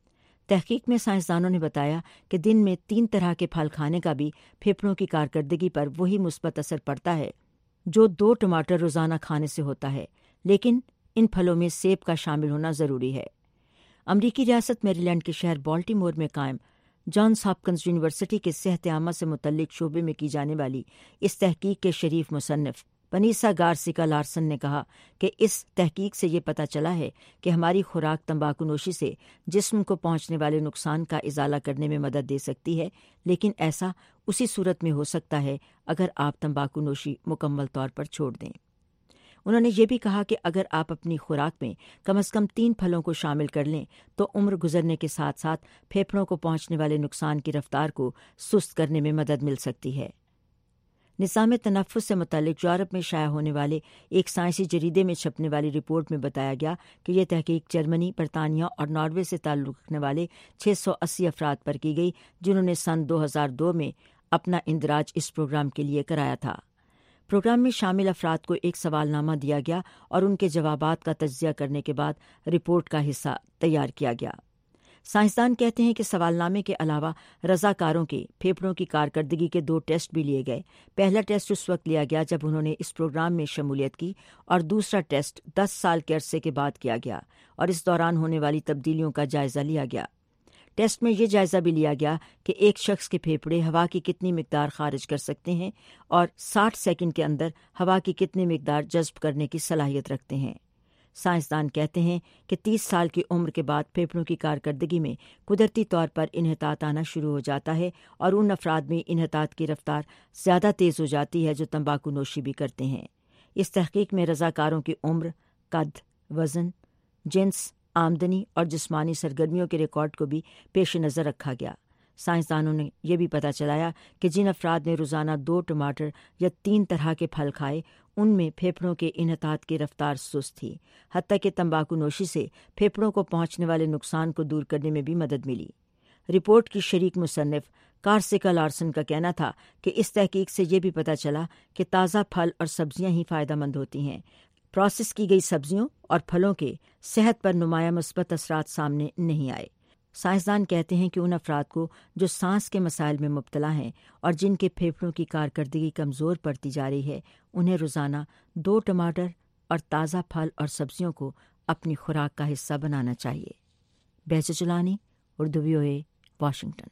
تحقیق میں سائنسدانوں نے بتایا کہ دن میں تین طرح کے پھل کھانے کا بھی پھیپھڑوں کی کارکردگی پر وہی مثبت اثر پڑتا ہے جو دو ٹماٹر روزانہ کھانے سے ہوتا ہے، لیکن ان پھلوں میں سیب کا شامل ہونا ضروری ہے۔ امریکی ریاست میری لینڈ کے شہر بالٹیمور میں قائم جانس ہاپکنز یونیورسٹی کے صحت عامہ سے متعلق شعبے میں کی جانے والی اس تحقیق کے شریف مصنف پنیسا گارسیکا لارسن نے کہا کہ اس تحقیق سے یہ پتہ چلا ہے کہ ہماری خوراک تمباکو نوشی سے جسم کو پہنچنے والے نقصان کا ازالہ کرنے میں مدد دے سکتی ہے، لیکن ایسا اسی صورت میں ہو سکتا ہے اگر آپ تمباکو نوشی مکمل طور پر چھوڑ دیں۔ انہوں نے یہ بھی کہا کہ اگر آپ اپنی خوراک میں کم از کم تین پھلوں کو شامل کر لیں تو عمر گزرنے کے ساتھ ساتھ پھیپھڑوں کو پہنچنے والے نقصان کی رفتار کو سست کرنے میں مدد مل سکتی ہے۔ نظام تنفس سے متعلق یورپ میں شائع ہونے والے ایک سائنسی جریدے میں چھپنے والی رپورٹ میں بتایا گیا کہ یہ تحقیق جرمنی، برطانیہ اور ناروے سے تعلق رکھنے والے چھ سو اسی افراد پر کی گئی جنہوں نے سن دو ہزار دو میں اپنا اندراج اس پروگرام کے لیے کرایا تھا۔ پروگرام میں شامل افراد کو ایک سوال نامہ دیا گیا اور ان کے جوابات کا تجزیہ کرنے کے بعد رپورٹ کا حصہ تیار کیا گیا۔ سائنسدان کہتے ہیں کہ سوال نامے کے علاوہ رضاکاروں کے پھیپھڑوں کی کارکردگی کے دو ٹیسٹ بھی لیے گئے۔ پہلا ٹیسٹ اس وقت لیا گیا جب انہوں نے اس پروگرام میں شمولیت کی، اور دوسرا ٹیسٹ دس سال کے عرصے کے بعد کیا گیا اور اس دوران ہونے والی تبدیلیوں کا جائزہ لیا گیا۔ ٹیسٹ میں یہ جائزہ بھی لیا گیا کہ ایک شخص کے پھیپھڑے ہوا کی کتنی مقدار خارج کر سکتے ہیں اور ساٹھ سیکنڈ کے اندر ہوا کی کتنی مقدار جذب کرنے کی صلاحیت رکھتے ہیں۔ سائنسدان کہتے ہیں کہ تیس سال کی عمر کے بعد پھیپھڑوں کی کارکردگی میں قدرتی طور پر انحطاط آنا شروع ہو جاتا ہے اور ان افراد میں انحطاط کی رفتار زیادہ تیز ہو جاتی ہے جو تمباکو نوشی بھی کرتے ہیں۔ اس تحقیق میں رضاکاروں کی عمر، قد، وزن، جنس، آمدنی اور جسمانی سرگرمیوں کے ریکارڈ کو بھی پیش نظر رکھا گیا۔ سائنسدانوں نے یہ بھی پتہ چلایا کہ جن افراد نے روزانہ دو ٹماٹر یا تین طرح کے پھل کھائے ان میں پھیپھڑوں کے انحطاط کی رفتار سست تھی، حتیٰ کہ تمباکو نوشی سے پھیپھڑوں کو پہنچنے والے نقصان کو دور کرنے میں بھی مدد ملی۔ رپورٹ کی شریک مصنف کارسیکا لارسن کا کہنا تھا کہ اس تحقیق سے یہ بھی پتہ چلا کہ تازہ پھل اور سبزیاں ہی فائدہ مند ہوتی ہیں۔ پروسیس کی گئی سبزیوں اور پھلوں کے صحت پر نمایاں مثبت اثرات سامنے نہیں آئے۔ سائنسدان کہتے ہیں کہ ان افراد کو جو سانس کے مسائل میں مبتلا ہیں اور جن کے پھیپھڑوں کی کارکردگی کمزور پڑتی جا رہی ہے، انہیں روزانہ دو ٹماٹر اور تازہ پھل اور سبزیوں کو اپنی خوراک کا حصہ بنانا چاہیے۔ Behjat Jilani, Urdu V O A, Washington.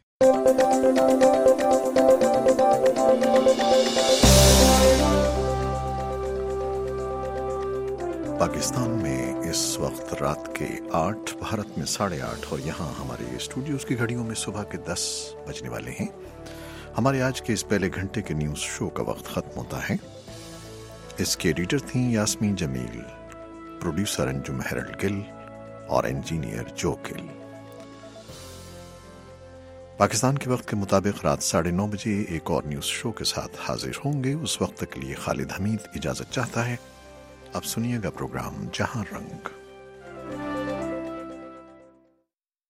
Pakistan میں اس وقت رات کے آٹھ، بھارت میں ساڑھے آٹھ، اور یہاں ہمارے اسٹوڈیوز کی گھڑیوں میں صبح کے دس بجنے والے ہیں۔ ہمارے آج کے اس پہلے گھنٹے کے نیوز شو کا وقت ختم ہوتا ہے۔ اس کے ایڈیٹر تھیں یاسمین جمیل، پروڈیوسر انجم ہیرلڈ گل اور انجینئر جو گل۔ پاکستان کے وقت کے مطابق رات ساڑھے نو بجے ایک اور نیوز شو کے ساتھ حاضر ہوں گے۔ اس وقت کے لیے خالد حمید اجازت چاہتا ہے۔ اب سنیے گا پروگرام جہاں رنگ۔